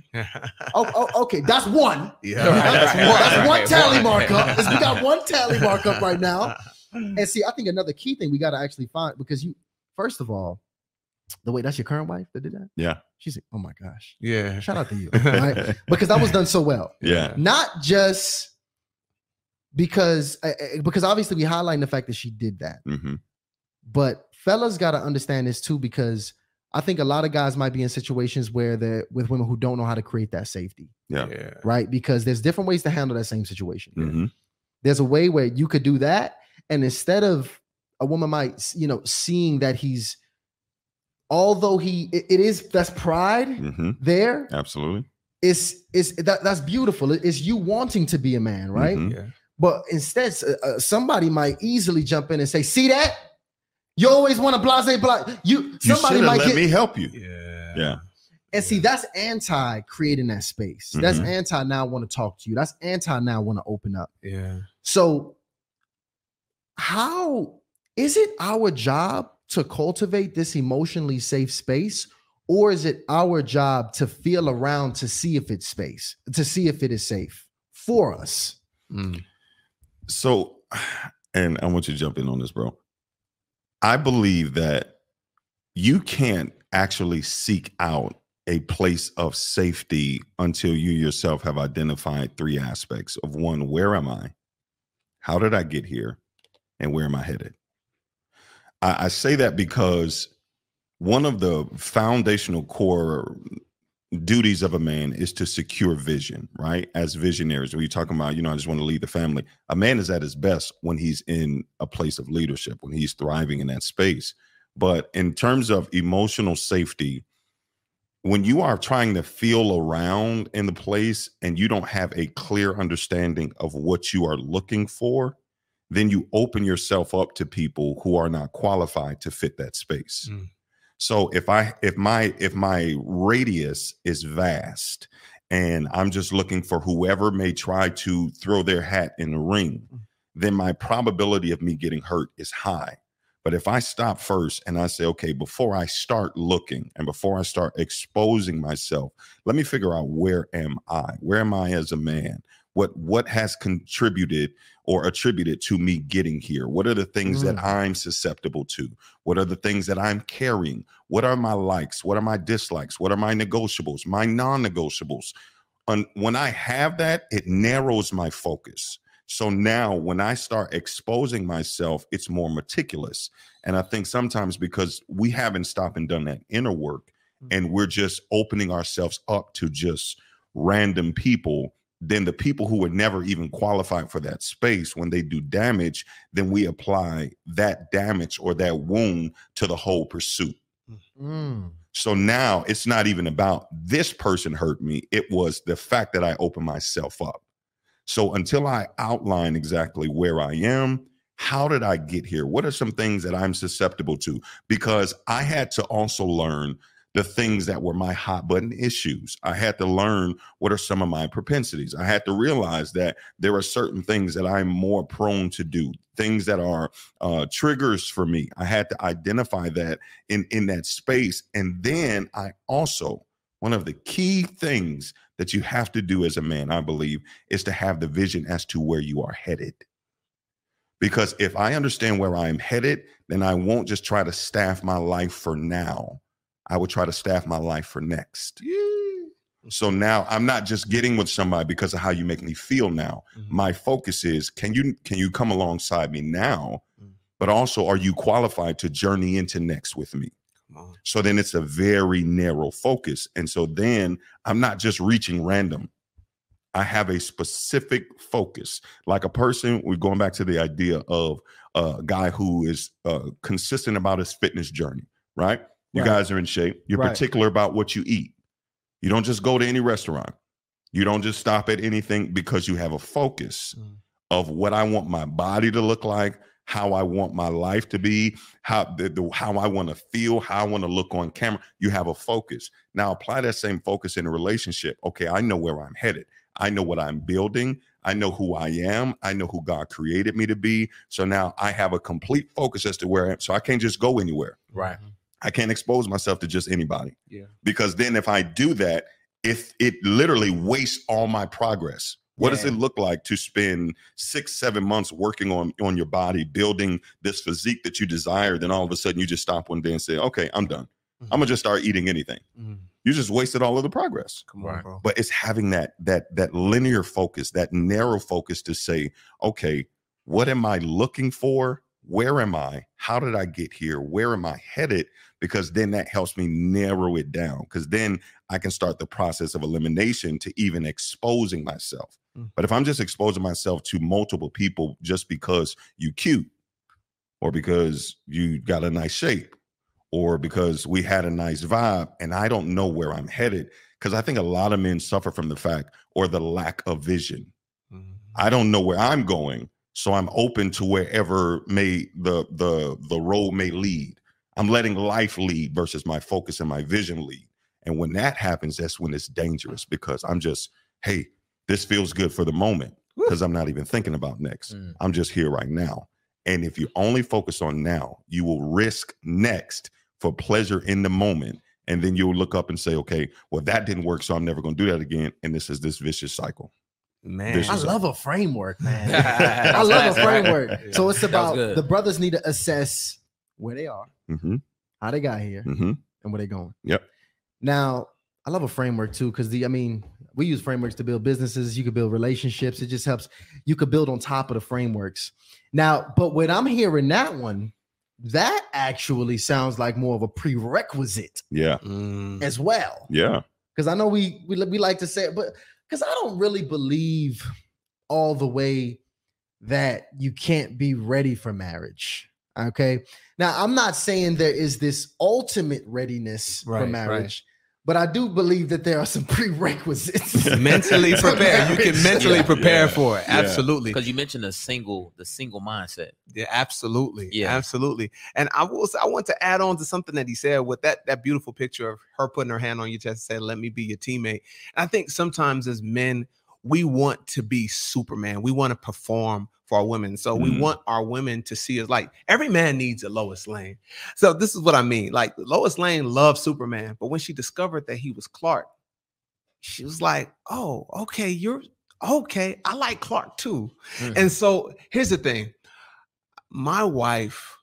S2: That's one.
S5: Yeah.
S2: That's one tally markup. We got one tally markup right now. And see, I think another key thing we got to actually find, because you, first of all, that's your current wife that did that?
S5: Yeah.
S2: She's like, oh my gosh.
S4: Yeah.
S2: Shout out to you. Right? Because that was done so well.
S5: Yeah.
S2: Not just because obviously we highlight the fact that she did that.
S5: Mm-hmm.
S2: But fellas got to understand this too, because I think a lot of guys might be in situations where they're with women who don't know how to create that safety.
S5: Yeah.
S2: Right? Because there's different ways to handle that same situation.
S5: Mm-hmm.
S2: There's a way where you could do that. And instead of a woman might, seeing that he's, although that's pride there.
S5: Absolutely.
S2: That's beautiful. It's you wanting to be a man, right?
S5: Mm-hmm.
S4: Yeah.
S2: But instead, somebody might easily jump in and say, see that? You always want to blase. Somebody might
S5: let me help you.
S4: Yeah.
S2: And see, that's anti creating that space. That's anti now want to talk to you. That's anti now want to open up.
S4: Yeah.
S2: So how is it our job to cultivate this emotionally safe space, or is it our job to feel around to see if it's space, to see if it is safe for us?
S5: So, and I want you to jump in on this, bro. I believe that you can't actually seek out a place of safety until you yourself have identified three aspects of one, where am I? How did I get here? And where am I headed? I say that because one of the foundational core duties of a man is to secure vision, right? As visionaries, when you're talking about, I just want to lead the family. A man is at his best when he's in a place of leadership, when he's thriving in that space. But in terms of emotional safety, when you are trying to feel around in the place and you don't have a clear understanding of what you are looking for, then you open yourself up to people who are not qualified to fit that space. So if my radius is vast and I'm just looking for whoever may try to throw their hat in the ring, then my probability of me getting hurt is high. But if I stop first and I say, okay, before I start looking and before I start exposing myself, let me figure out where am I? Where am I as a man? What has contributed or attributed to me getting here? What are the things that I'm susceptible to? What are the things that I'm carrying? What are my likes? What are my dislikes? What are my negotiables, my non-negotiables? When I have that, it narrows my focus. So now when I start exposing myself, it's more meticulous. And I think sometimes because we haven't stopped and done that inner work and we're just opening ourselves up to just random people, then the people who were never even qualified for that space, when they do damage, then we apply that damage or that wound to the whole pursuit. So now it's not even about this person hurt me. It was the fact that I opened myself up. So until I outline exactly where I am, how did I get here? What are some things that I'm susceptible to? Because I had to also learn the things that were my hot button issues. I had to learn what are some of my propensities. I had to realize that there are certain things that I'm more prone to do, things that are triggers for me. I had to identify that in that space. And then I also, one of the key things that you have to do as a man, I believe, is to have the vision as to where you are headed. Because if I understand where I am headed, then I won't just try to staff my life for now. I would try to staff my life for next. So now I'm not just getting with somebody because of how you make me feel now. My focus is, can you come alongside me now? But also, are you qualified to journey into next with me? So then it's a very narrow focus. And so then I'm not just reaching random. I have a specific focus. Like a person, we're going back to the idea of a guy who is consistent about his fitness journey, right? You guys are in shape. You're particular about what you eat. You don't just go to any restaurant. You don't just stop at anything, because you have a focus of what I want my body to look like, how I want my life to be, how I want to feel, how I want to look on camera. You have a focus. Now apply that same focus in a relationship. Okay, I know where I'm headed. I know what I'm building. I know who I am. I know who God created me to be. So now I have a complete focus as to where I am. So I can't just go anywhere.
S3: Right.
S5: I can't expose myself to just anybody. Because then if I do that, it literally wastes all my progress. What does it look like to spend 6-7 months working on your body, building this physique that you desire? Then all of a sudden you just stop one day and say, okay, I'm done. I'm gonna just start eating anything. You just wasted all of the progress.
S4: Come on, bro.
S5: But it's having that linear focus, that narrow focus to say, okay, what am I looking for? Where am I? How did I get here? Where am I headed? Because then that helps me narrow it down, because then I can start the process of elimination to even exposing myself. But if I'm just exposing myself to multiple people just because you cute, or because you got a nice shape, or because we had a nice vibe, and I don't know where I'm headed, because I think a lot of men suffer from the fact or the lack of vision. I don't know where I'm going, so I'm open to wherever may the road may lead. I'm letting life lead versus my focus and my vision lead. And when that happens, that's when it's dangerous, because I'm just, hey, this feels good for the moment, because I'm not even thinking about next. I'm just here right now. And if you only focus on now, you will risk next for pleasure in the moment. And then you'll look up and say, okay, well, that didn't work, so I'm never going to do that again. And this is this vicious cycle.
S4: Man,
S2: I love a framework, man. I love a framework. So it's about the brothers need to assess where they are, how they got here, and where they're going.
S5: Yep.
S2: Now, I love a framework too, because we use frameworks to build businesses. You could build relationships. It just helps. You could build on top of the frameworks. Now, but when I'm hearing that one, that actually sounds like more of a prerequisite.
S5: Yeah.
S2: As well.
S5: Yeah.
S2: Because I know we like to say it, but because I don't really believe all the way that you can't be ready for marriage. Okay. Now, I'm not saying there is this ultimate readiness for marriage, but I do believe that there are some prerequisites.
S4: Mentally prepare. You can mentally prepare for it. Absolutely.
S3: Because you mentioned the single mindset.
S4: Yeah, absolutely.
S3: Yeah,
S4: absolutely. And I want to add on to something that he said with that beautiful picture of her putting her hand on your chest and saying, "Let me be your teammate." And I think sometimes as men, we want to be Superman. We want to perform for our women. So we want our women to see us like every man needs a Lois Lane. So this is what I mean. Like Lois Lane loved Superman, but when she discovered that he was Clark, she was like, oh, okay, you're okay. I like Clark too. And so here's the thing. My wife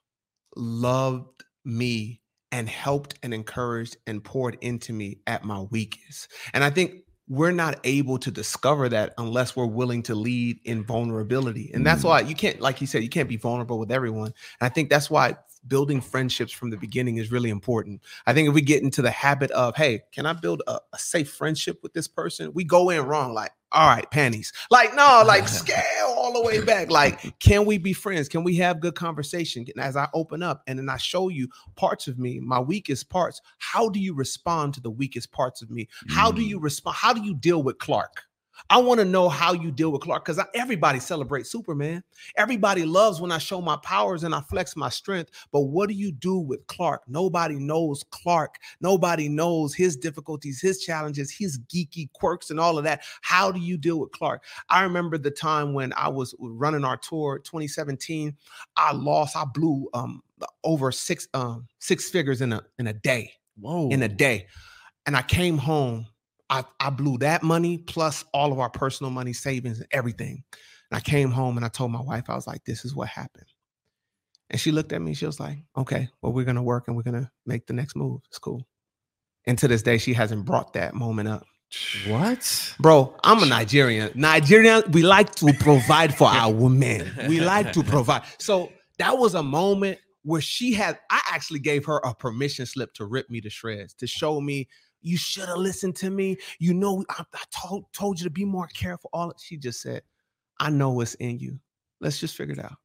S4: loved me and helped and encouraged and poured into me at my weakest. And I think we're not able to discover that unless we're willing to lead in vulnerability. And that's why you can't, like you said, you can't be vulnerable with everyone. And I think that's why building friendships from the beginning is really important. I think if we get into the habit of, hey, can I build a safe friendship with this person? We go in wrong, like, all right, panties. Like, no, like scale all the way back. Like, can we be friends? Can we have good conversation? As I open up and then I show you parts of me, my weakest parts, how do you respond to the weakest parts of me? How do you respond? How do you deal with Clark? I want to know how you deal with Clark, because everybody celebrates Superman. Everybody loves when I show my powers and I flex my strength. But what do you do with Clark? Nobody knows Clark. Nobody knows his difficulties, his challenges, his geeky quirks and all of that. How do you deal with Clark? I remember the time when I was running our tour, 2017. I blew over six figures in a day. Whoa. In a day. And I came home. I blew that money plus all of our personal money, savings, and everything. And I came home and I told my wife, I was like, this is what happened. And she looked at me. She was like, okay, well, we're going to work and we're going to make the next move. It's cool. And to this day, she hasn't brought that moment up.
S2: What?
S4: Bro, I'm a Nigerian. We like to provide for our women. We like to provide. So that was a moment where I actually gave her a permission slip to rip me to shreds, to show me, you should have listened to me. You know, I told you to be more careful. She just said, I know what's in you. Let's just figure it out.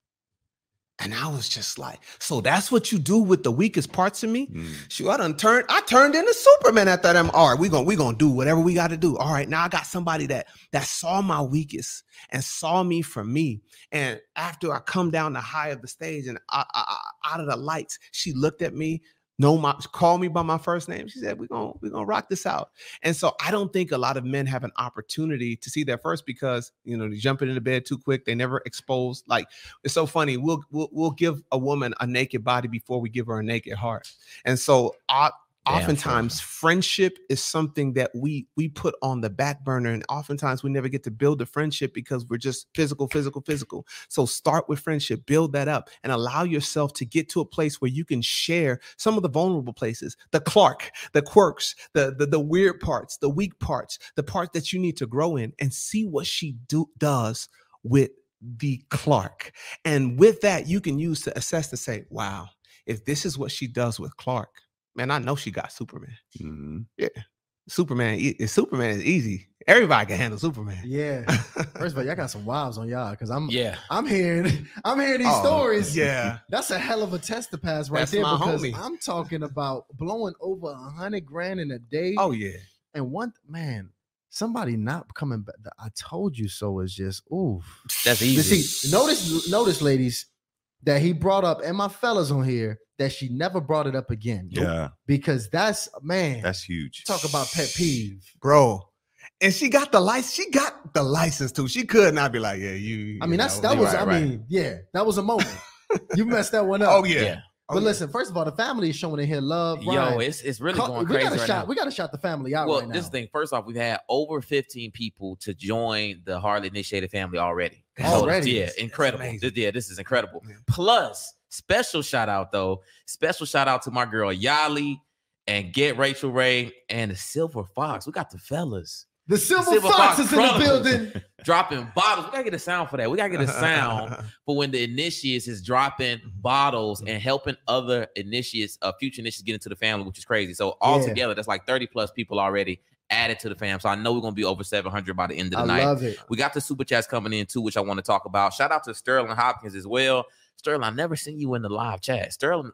S4: And I was just like, so that's what you do with the weakest parts of me? Shoot, I turned into Superman at that. All right, we're gonna do whatever we got to do. All right, now I got somebody that saw my weakest and saw me for me. And after I come down the high of the stage and out of the lights, she looked at me, called me by my first name. She said, we're gonna rock this out. And so I don't think a lot of men have an opportunity to see that first, because they jumping into bed too quick. They never exposed. Like, it's so funny. We'll give a woman a naked body before we give her a naked heart. And so oftentimes friendship is something that we put on the back burner, and oftentimes we never get to build a friendship because we're just physical. So start with friendship, build that up, and allow yourself to get to a place where you can share some of the vulnerable places, the the quirks, the weird parts, the weak parts, the part that you need to grow in, and see what she does with the Clark. And with that, you can use to assess to say, wow, if this is what she does with Clark, man, I know she got Superman.
S5: Mm-hmm.
S4: Yeah. Superman is easy. Everybody can handle Superman.
S2: Yeah. First of all, y'all got some wives on y'all because I'm hearing these
S4: Oh,
S2: stories.
S4: yeah.
S2: That's a hell of a test to pass right
S4: That's
S2: there
S4: my
S2: because
S4: homie.
S2: I'm talking about blowing over $100,000 in a day.
S4: Oh, yeah.
S2: And somebody not coming back. I told you so is just oof.
S3: That's
S2: You
S3: easy.
S2: see, notice, ladies, that he brought up, and my fellas on here, that she never brought it up again.
S5: Yeah,
S2: Because that's
S5: huge.
S2: talk about pet peeve.
S4: Bro. And she got the license. She got the license too. She could not be like, yeah, you.
S2: I mean, that
S4: you
S2: was
S4: right.
S2: that was a moment. You messed that one up.
S4: Oh, yeah.
S2: But listen, first of all, the family is showing in here love.
S3: Yo,
S2: Ryan,
S3: it's really going crazy right now.
S2: We got to shout the family out
S3: Well,
S2: right now.
S3: this thing, first off, we've had over 15 people to join the Harley Initiated family already.
S2: Already?
S3: Yeah, incredible.
S4: amazing.
S3: This is incredible.
S4: Yeah.
S3: Plus, special shout out to my girl Yali and Get Rachel Ray and the Silver Fox. We got the fellas
S2: The Silver Fox is in the
S3: Chronicles
S2: building.
S3: dropping bottles. We gotta get a sound for that. We gotta get a sound for when the initiates is dropping bottles and helping other initiates, future initiates get into the family, which is crazy. So altogether, that's like 30 plus people already added to the fam. So I know we're gonna be over 700 by the end of the night.
S2: I love it.
S3: We got the super chats coming in too, which I want to talk about. Shout out to Sterling Hopkins as well. Sterling, I never seen you in the live chat. Sterling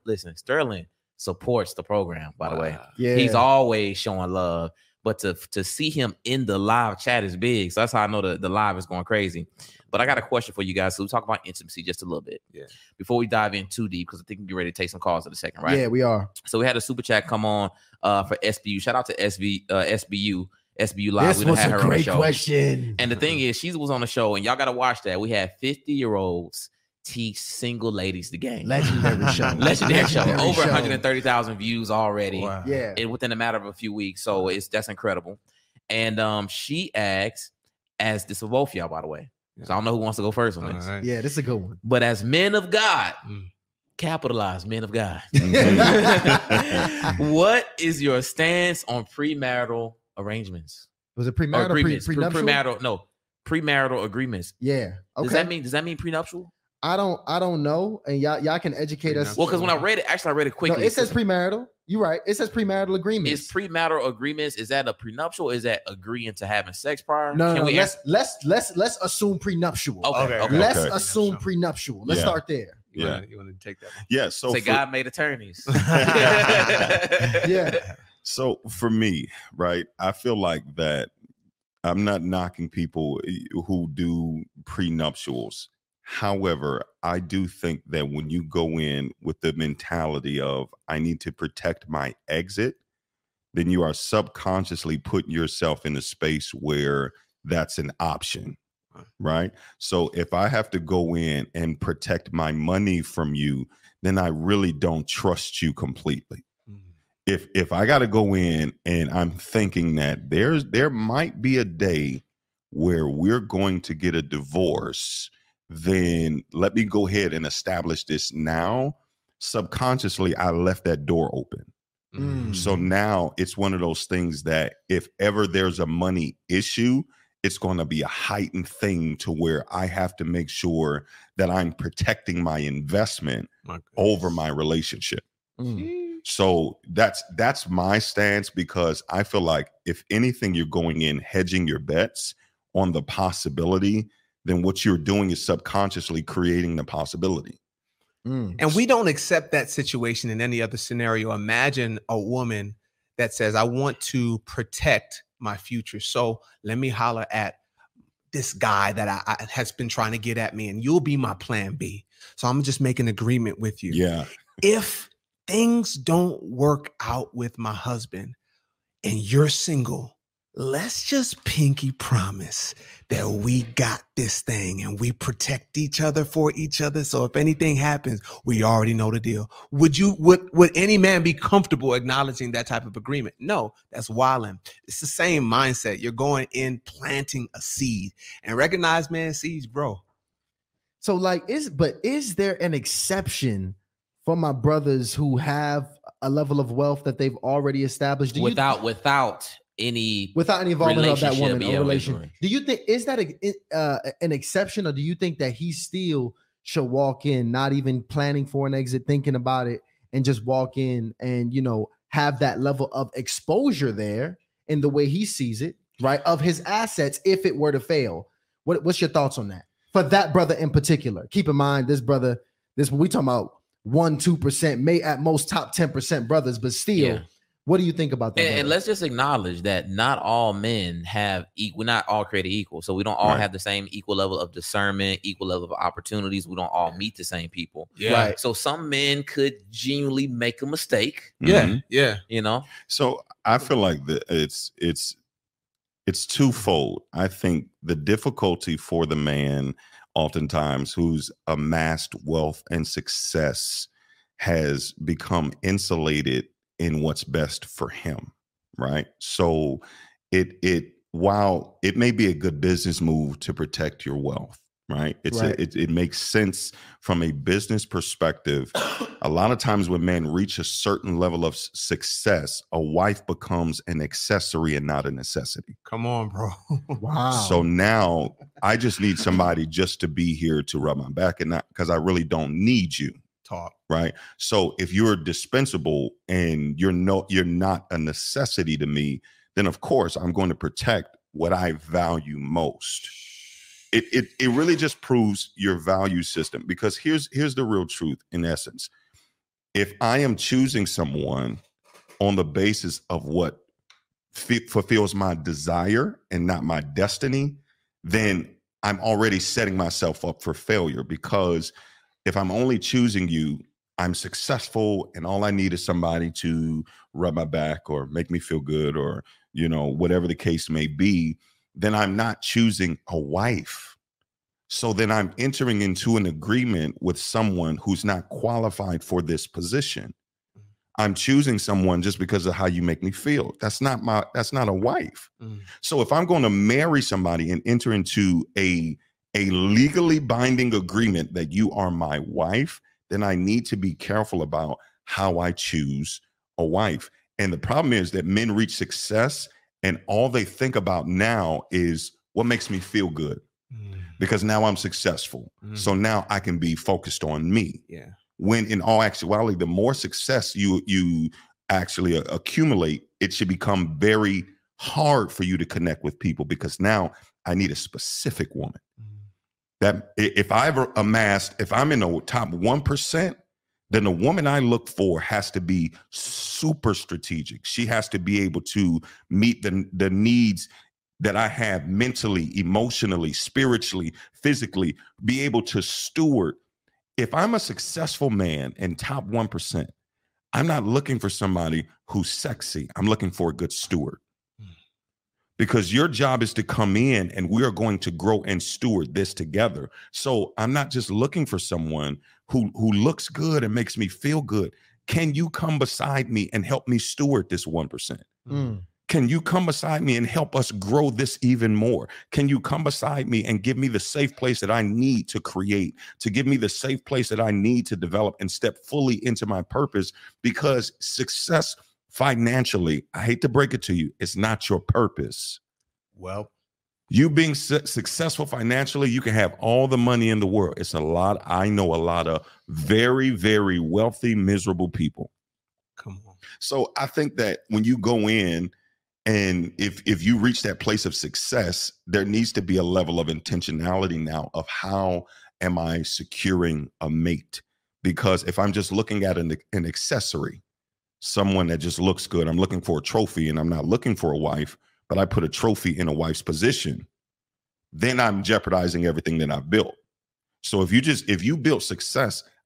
S3: supports the program, by the way.
S2: Yeah.
S3: He's always showing love. But to see him in the live chat is big. So that's how I know the live is going crazy. But I got a question for you guys. So we'll talk about intimacy just a little bit.
S4: Yeah.
S3: Before we dive in too deep, because I think we'll be ready to take some calls in a second, right?
S2: Yeah, we are.
S3: So we had a super chat come on for SBU. Shout out to SBU Live.
S2: This
S3: We done
S2: was
S3: had
S2: a
S3: her on the
S2: great
S3: show.
S2: question.
S3: And the thing is, she was on the show, and y'all got to watch that. We had 50-year-olds teach single ladies the game.
S2: Legendary show.
S3: Legendary show. Over
S2: show.
S3: 130,000 views already.
S4: Wow.
S2: Yeah.
S3: And within a matter of a few weeks. So that's incredible. And she asks, as this for both y'all, by the way. So I don't know who wants to go first on this.
S4: All right.
S2: Yeah, this is a good one.
S3: But as men of God,
S4: Mm.
S3: capitalize men of God. What is your stance on premarital arrangements?
S2: Was it
S3: Or
S2: premarital?
S3: agreements?
S2: Prenuptial?
S3: Premarital agreements.
S2: Yeah. Okay.
S3: Does that mean prenuptial?
S2: I don't know, and y'all can educate us.
S3: Well, because when I read it
S2: No,
S3: quickly.
S2: it says premarital. You're right. It says premarital agreements.
S3: Is premarital agreements, is that a prenuptial? Or is that agreeing to having sex prior?
S2: No,
S3: Can we
S2: let's assume prenuptial.
S3: Okay.
S2: Let's
S5: Okay.
S2: assume prenuptial. Let's
S5: Yeah.
S2: start there.
S4: You
S5: Yeah.
S4: want to take that one?
S5: Yeah. So
S3: Say
S5: for,
S3: God made attorneys.
S2: Yeah.
S5: so for me, right, I feel like that I'm not knocking people who do prenuptials. However, I do think that when you go in with the mentality of I need to protect my exit, then you are subconsciously putting yourself in a space where that's an option, right? So if I have to go in and protect my money from you, then I really don't trust you completely. If I got to go in and I'm thinking that there might be a day where we're going to get a divorce, then let me go ahead and establish this now. Subconsciously, I left that door open.
S2: Mm.
S5: So now it's one of those things that if ever there's a money issue, it's going to be a heightened thing to where I have to make sure that I'm protecting my investment over my relationship.
S2: Mm.
S5: So that's my stance, because I feel like if anything, you're going in hedging your bets on the possibility, then what you're doing is subconsciously creating the possibility.
S2: Mm.
S4: And we don't accept that situation in any other scenario. Imagine a woman that says, I want to protect my future. So let me holler at this guy that I has been trying to get at me, and you'll be my plan B. So I'm just make an agreement with you.
S5: Yeah.
S4: If things don't work out with my husband and you're single, let's just pinky promise that we got this thing and we protect each other for each other. So if anything happens, we already know the deal. Would any man be comfortable acknowledging that type of agreement? No, that's wilding. It's the same mindset. You're going in planting a seed, and recognize, man, seeds grow.
S2: So like, is there an exception for my brothers who have a level of wealth that they've already established?
S3: Without any
S2: involvement of that woman or relation?
S3: Right.
S2: Do you think is that an exception, or do you think that he still should walk in, not even planning for an exit, thinking about it, and just walk in and have that level of exposure there in the way he sees it, right? Of his assets, if it were to fail. What's your thoughts on that? For that brother in particular, keep in mind this brother. We talking about 1-2%, may at most top 10% brothers, but still. Yeah. What do you think about that?
S3: And let's just acknowledge that not all men have we're not all created equal. So we don't all have the same equal level of discernment, equal level of opportunities. We don't all meet the same people.
S4: Yeah.
S3: Right. So some men could genuinely make a mistake.
S4: Yeah. Yeah.
S5: So I feel like it's twofold. I think the difficulty for the man oftentimes who's amassed wealth and success has become insulated in what's best for him, right? So while it may be a good business move to protect your wealth, right? It makes sense from a business perspective. A lot of times when men reach a certain level of success, a wife becomes an accessory and not a necessity.
S4: Come on, bro.
S2: Wow.
S5: So now I just need somebody just to be here to rub my back, and not because I really don't need you.
S4: Talk.
S5: Right. So if you're dispensable and you're not a necessity to me, then of course I'm going to protect what I value most. It really just proves your value system, because here's the real truth. In essence, if I am choosing someone on the basis of what fulfills my desire and not my destiny, then I'm already setting myself up for failure, because if I'm only choosing you, I'm successful and all I need is somebody to rub my back or make me feel good, or, whatever the case may be, then I'm not choosing a wife. So then I'm entering into an agreement with someone who's not qualified for this position. I'm choosing someone just because of how you make me feel. That's not a wife. So if I'm going to marry somebody and enter into a legally binding agreement that you are my wife, then I need to be careful about how I choose a wife. And the problem is that men reach success and all they think about now is what makes me feel good, because now I'm successful. So now I can be focused on me.
S4: Yeah.
S5: When in all actuality, the more success you actually accumulate, it should become very hard for you to connect with people, because now I need a specific woman. That if I'm in the top 1%, then the woman I look for has to be super strategic. She has to be able to meet the needs that I have mentally, emotionally, spiritually, physically, be able to steward. If I'm a successful man in top 1%, I'm not looking for somebody who's sexy. I'm looking for a good steward. Because your job is to come in and we are going to grow and steward this together. So I'm not just looking for someone who looks good and makes me feel good. Can you come beside me and help me steward this 1%? Can you come beside me and help us grow this even more? Can you come beside me and give me the safe place that I need to create, to give me the safe place that I need to develop and step fully into my purpose? Because success financially, I hate to break it to you, it's not your purpose.
S4: Well,
S5: you being successful financially, you can have all the money in the world. I know a lot of very, very wealthy, miserable people.
S4: Come on.
S5: So I think that when you go in, and if you reach that place of success, there needs to be a level of intentionality now of how am I securing a mate? Because if I'm just looking at an accessory, someone that just looks good, I'm looking for a trophy and I'm not looking for a wife, but I put a trophy in a wife's position, then I'm jeopardizing everything that I've built. So if you build success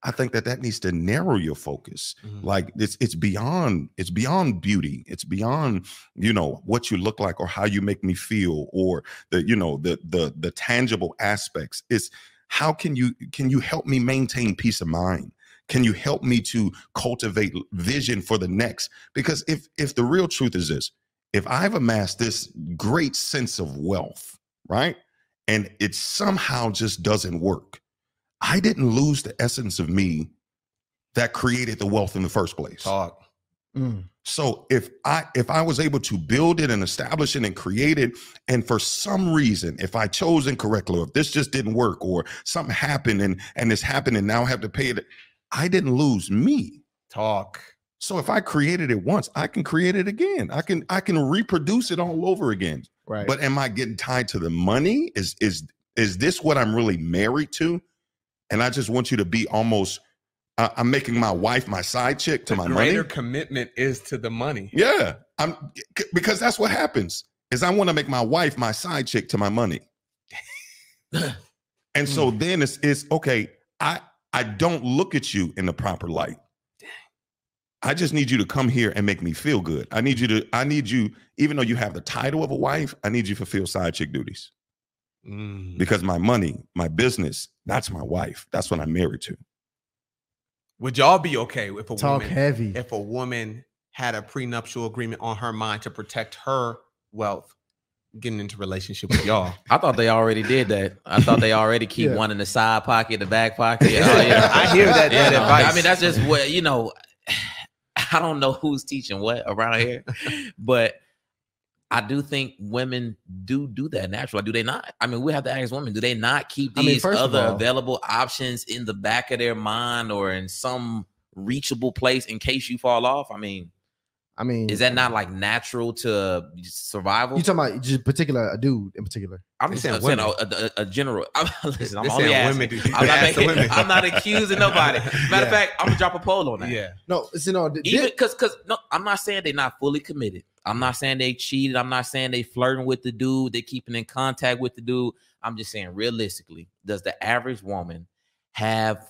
S5: I think that needs to narrow your focus. Like it's beyond beauty. It's beyond, what you look like or how you make me feel, or the tangible aspects. It's how can you help me maintain peace of mind? Can you help me to cultivate vision for the next? Because if the real truth is this, if I've amassed this great sense of wealth, right, and it somehow just doesn't work, I didn't lose the essence of me that created the wealth in the first place.
S4: Talk.
S5: So if I was able to build it and establish it and create it, and for some reason, if I chose incorrectly, or if this just didn't work, or something happened and this happened and now I have to pay it, I didn't lose me.
S4: Talk.
S5: So if I created it once, I can create it again. I can reproduce it all over again.
S2: Right.
S5: But am I getting tied to the money? Is this what I'm really married to? And I just want you to be almost, I'm making my wife my side chick to my money.
S4: Greater commitment is to the money.
S5: Yeah, because that's what happens, is I want to make my wife my side chick to my money. And so then it's okay, I don't look at you in the proper light. I just need you to come here and make me feel good. I need you, even though you have the title of a wife, I need you to fulfill side chick duties. Because my money, my business, that's my wife. That's what I'm married to.
S4: Would y'all be okay if a woman had a prenuptial agreement on her mind to protect her wealth, getting into relationship with y'all?
S3: I thought they already did that. I thought they already keep one in the side pocket, the back pocket.
S4: I hear that advice.
S3: I mean, that's just what, I don't know who's teaching what around here, but I do think women do that naturally. Do they not? I mean, we have to ask women, do they not keep these other available options in the back of their mind or in some reachable place in case you fall off? I mean, is that not like natural to survival?
S2: You talking about just a dude in particular?
S3: I'm just saying a general. Listen, I'm only asking. I'm not accusing nobody. Matter of fact, I'm gonna drop a poll on that.
S2: Yeah. No,
S3: even because no, I'm not saying they're not fully committed. I'm not saying they cheated. I'm not saying they flirting with the dude. They keeping in contact with the dude. I'm just saying realistically, does the average woman have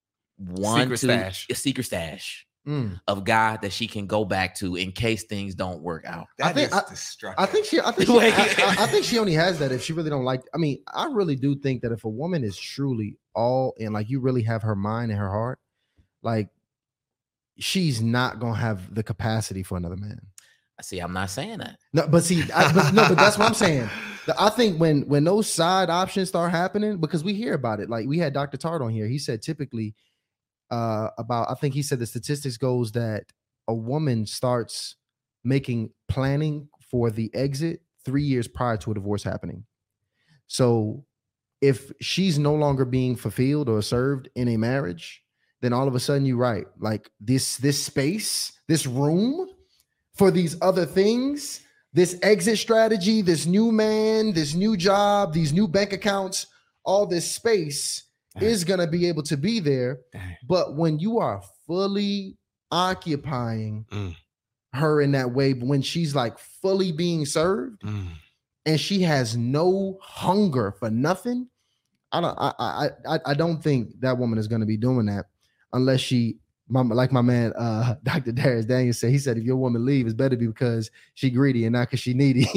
S3: a secret stash of guy that she can go back to in case things don't work out?
S2: I think she only has that if she really don't like. I mean, I really do think that if a woman is truly all in, like you really have her mind and her heart, like she's not gonna have the capacity for another man.
S3: See, I'm not saying that.
S2: No, but see, but that's what I'm saying. I think when those side options start happening, because we hear about it. Like we had Dr. Tart on here. He said typically I think he said the statistics goes that a woman starts making planning for the exit 3 years prior to a divorce happening. So if she's no longer being fulfilled or served in a marriage, then all of a sudden you're right. Like this space, this room for these other things, this exit strategy, this new man, this new job, these new bank accounts, all this space is going to be able to be there. But when you are fully occupying her in that way, when she's like fully being served and she has no hunger for nothing, I don't think that woman is going to be doing that unless she, like my man, Dr. Darius Daniels said, he said, if your woman leave, it's better be because she greedy and not because she needy.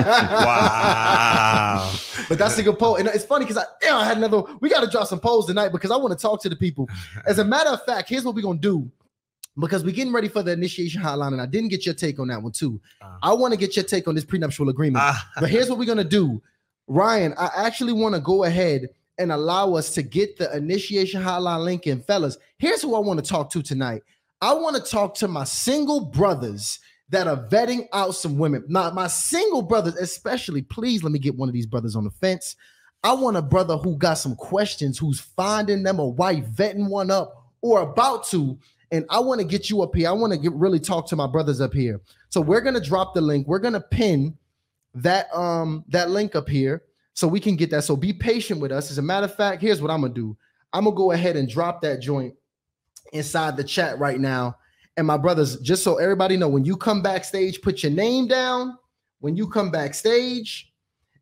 S2: Wow. But that's a good poll. And it's funny because I had another, we got to drop some polls tonight because I want to talk to the people. As a matter of fact, here's what we're going to do, because we're getting ready for the initiation hotline and I didn't get your take on that one too. I want to get your take on this prenuptial agreement. But here's what we're going to do. Ryan, I actually want to go ahead and allow us to get the initiation hotline link in. Fellas, here's who I want to talk to tonight. I want to talk to my single brothers that are vetting out some women. My single brothers, especially, please let me get one of these brothers on the fence. I want a brother who got some questions, who's finding them a wife, vetting one up or about to. And I want to get you up here. I want to really talk to my brothers up here. So we're going to drop the link. We're going to pin that link up here so we can get that. So be patient with us. As a matter of fact, here's what I'm going to do. I'm going to go ahead and drop that joint inside the chat right now. And my brothers, just so everybody know, when you come backstage, put your name down when you come backstage.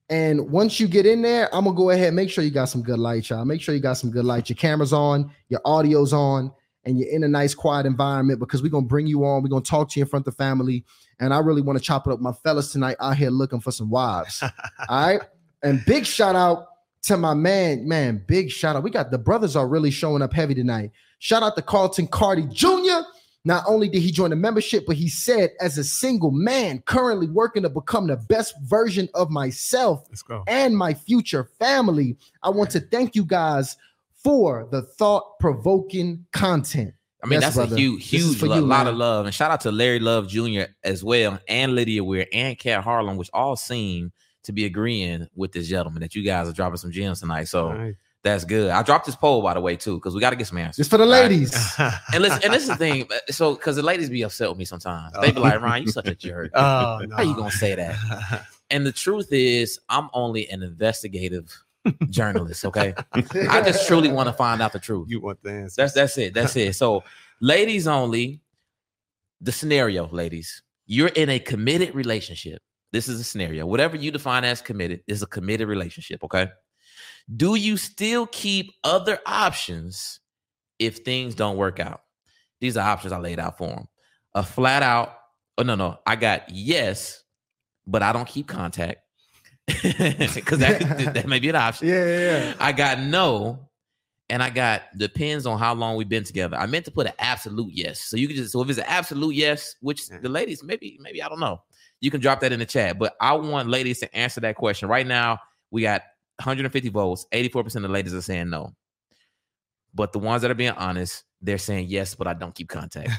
S2: And once you get in there, I'm gonna go ahead and make sure you got some good lights, y'all. Make sure you got some good lights. Your camera's on, your audio's on, and you're in a nice, quiet environment because we're gonna bring you on. We're gonna talk to you in front of the family. And I really want to chop it up. My fellas tonight out here looking for some wives. All right. And big shout out to my man, big shout out. We got the brothers are really showing up heavy tonight. Shout out to Carlton Cardi Jr. Not only did he join the membership, but he said, as a single man currently working to become the best version of myself and my future family, I want to thank you guys for the thought-provoking content.
S3: I mean,
S2: yes,
S3: that's
S2: brother.
S3: a huge lot
S2: man.
S3: of love. And shout out to Larry Love Jr. as well, and Lydia Weir and Kat Harlan, which all seem to be agreeing with this gentleman that you guys are dropping some gems tonight. So that's good. I dropped this poll, by the way, too, because we got to get some answers.
S2: Just for the ladies.
S3: Right? And listen, and this is the thing. So, because the ladies be upset with me sometimes. They be like, Ryan, you such a jerk.
S4: Oh, no.
S3: How you going to say that? And the truth is, I'm only an investigative journalist, okay? I just truly want to find out the truth.
S4: You want the answer.
S3: That's it. So, ladies only, the scenario, ladies. You're in a committed relationship. This is a scenario. Whatever you define as committed is a committed relationship, okay? Do you still keep other options if things don't work out? These are options I laid out for them. A flat out, I got yes, but I don't keep contact. Because that may be an option.
S2: Yeah.
S3: I got no, and I got depends on how long we've been together. I meant to put an absolute yes. So you can if it's an absolute yes, which the ladies, maybe I don't know. You can drop that in the chat. But I want ladies to answer that question. Right now, we got 150 votes. 84% of the ladies are saying no. But the ones that are being honest, they're saying yes, but I don't keep contact.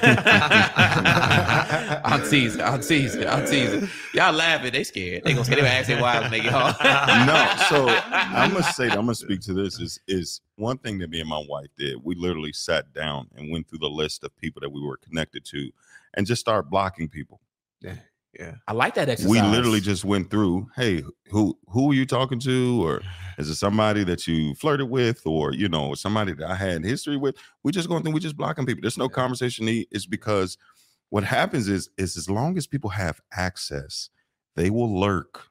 S3: I'm teasing. Y'all laughing. They scared. They gonna ask their wives when they get home.
S5: No, so I'm gonna speak to this is one thing that me and my wife did. We literally sat down and went through the list of people that we were connected to and just started blocking people.
S4: Yeah.
S3: I like that exercise.
S5: We literally just went through, hey, who are you talking to? Or is it somebody that you flirted with, or somebody that I had history with? We just going through, we just blocking people. There's no conversation need. It's because what happens is as long as people have access, they will lurk.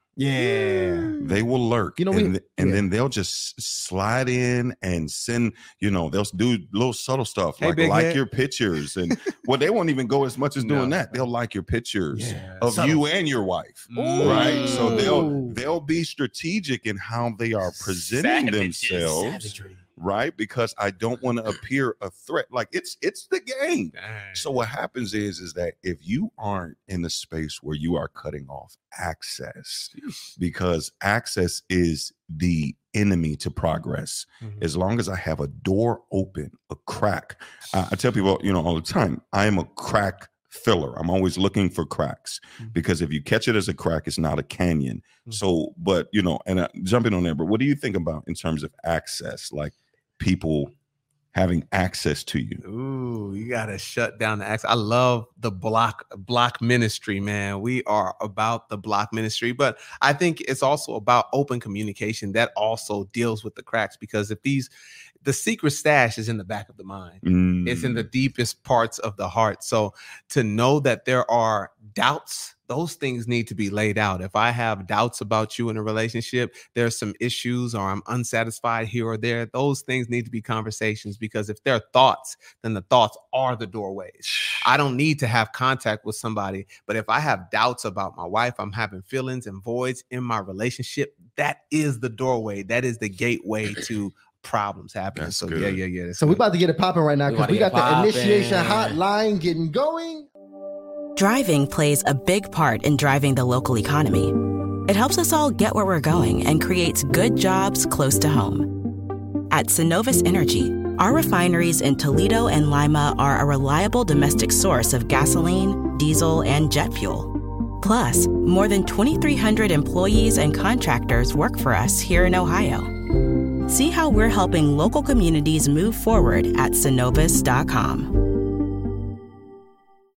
S2: Yeah.
S5: They will lurk. Then they'll just slide in and send, they'll do little subtle stuff
S4: hey,
S5: like your pictures. And they won't even go as much as doing that. They'll like your pictures of you and your wife. Right. So they'll be strategic in how they are presenting themselves. Savagery. Right, because I don't want to appear a threat. Like it's the game. Dang. So what happens is that if you aren't in the space where you are cutting off access, because access is the enemy to progress. As long as I have a door open, a crack, I tell people, all the time, I am a crack filler. I'm always looking for cracks, because if you catch it as a crack, it's not a canyon. So, but and jumping on there, but what do you think about in terms of access, like people having access to you?
S4: Ooh, you gotta shut down the access. I love the block ministry, man. We are about the block ministry, but I think it's also about open communication that also deals with the cracks, because if the secret stash is in the back of the mind. It's in the deepest parts of the heart. So to know that there are doubts, those things need to be laid out. If I have doubts about you in a relationship, there's some issues, or I'm unsatisfied here or there, those things need to be conversations, because if they're thoughts, then the thoughts are the doorways. I don't need to have contact with somebody, but if I have doubts about my wife, I'm having feelings and voids in my relationship, that is the doorway. That is the gateway to problems happening.
S5: That's
S4: so
S5: good.
S4: Yeah.
S2: So we're about to get it popping right now, because we got the initiation hotline getting going.
S1: Driving plays a big part in driving the local economy. It helps us all get where we're going and creates good jobs close to home. At Synovus Energy, our refineries in Toledo and Lima are a reliable domestic source of gasoline, diesel, and jet fuel. Plus, more than 2,300 employees and contractors work for us here in Ohio. See how we're helping local communities move forward at Synovus.com.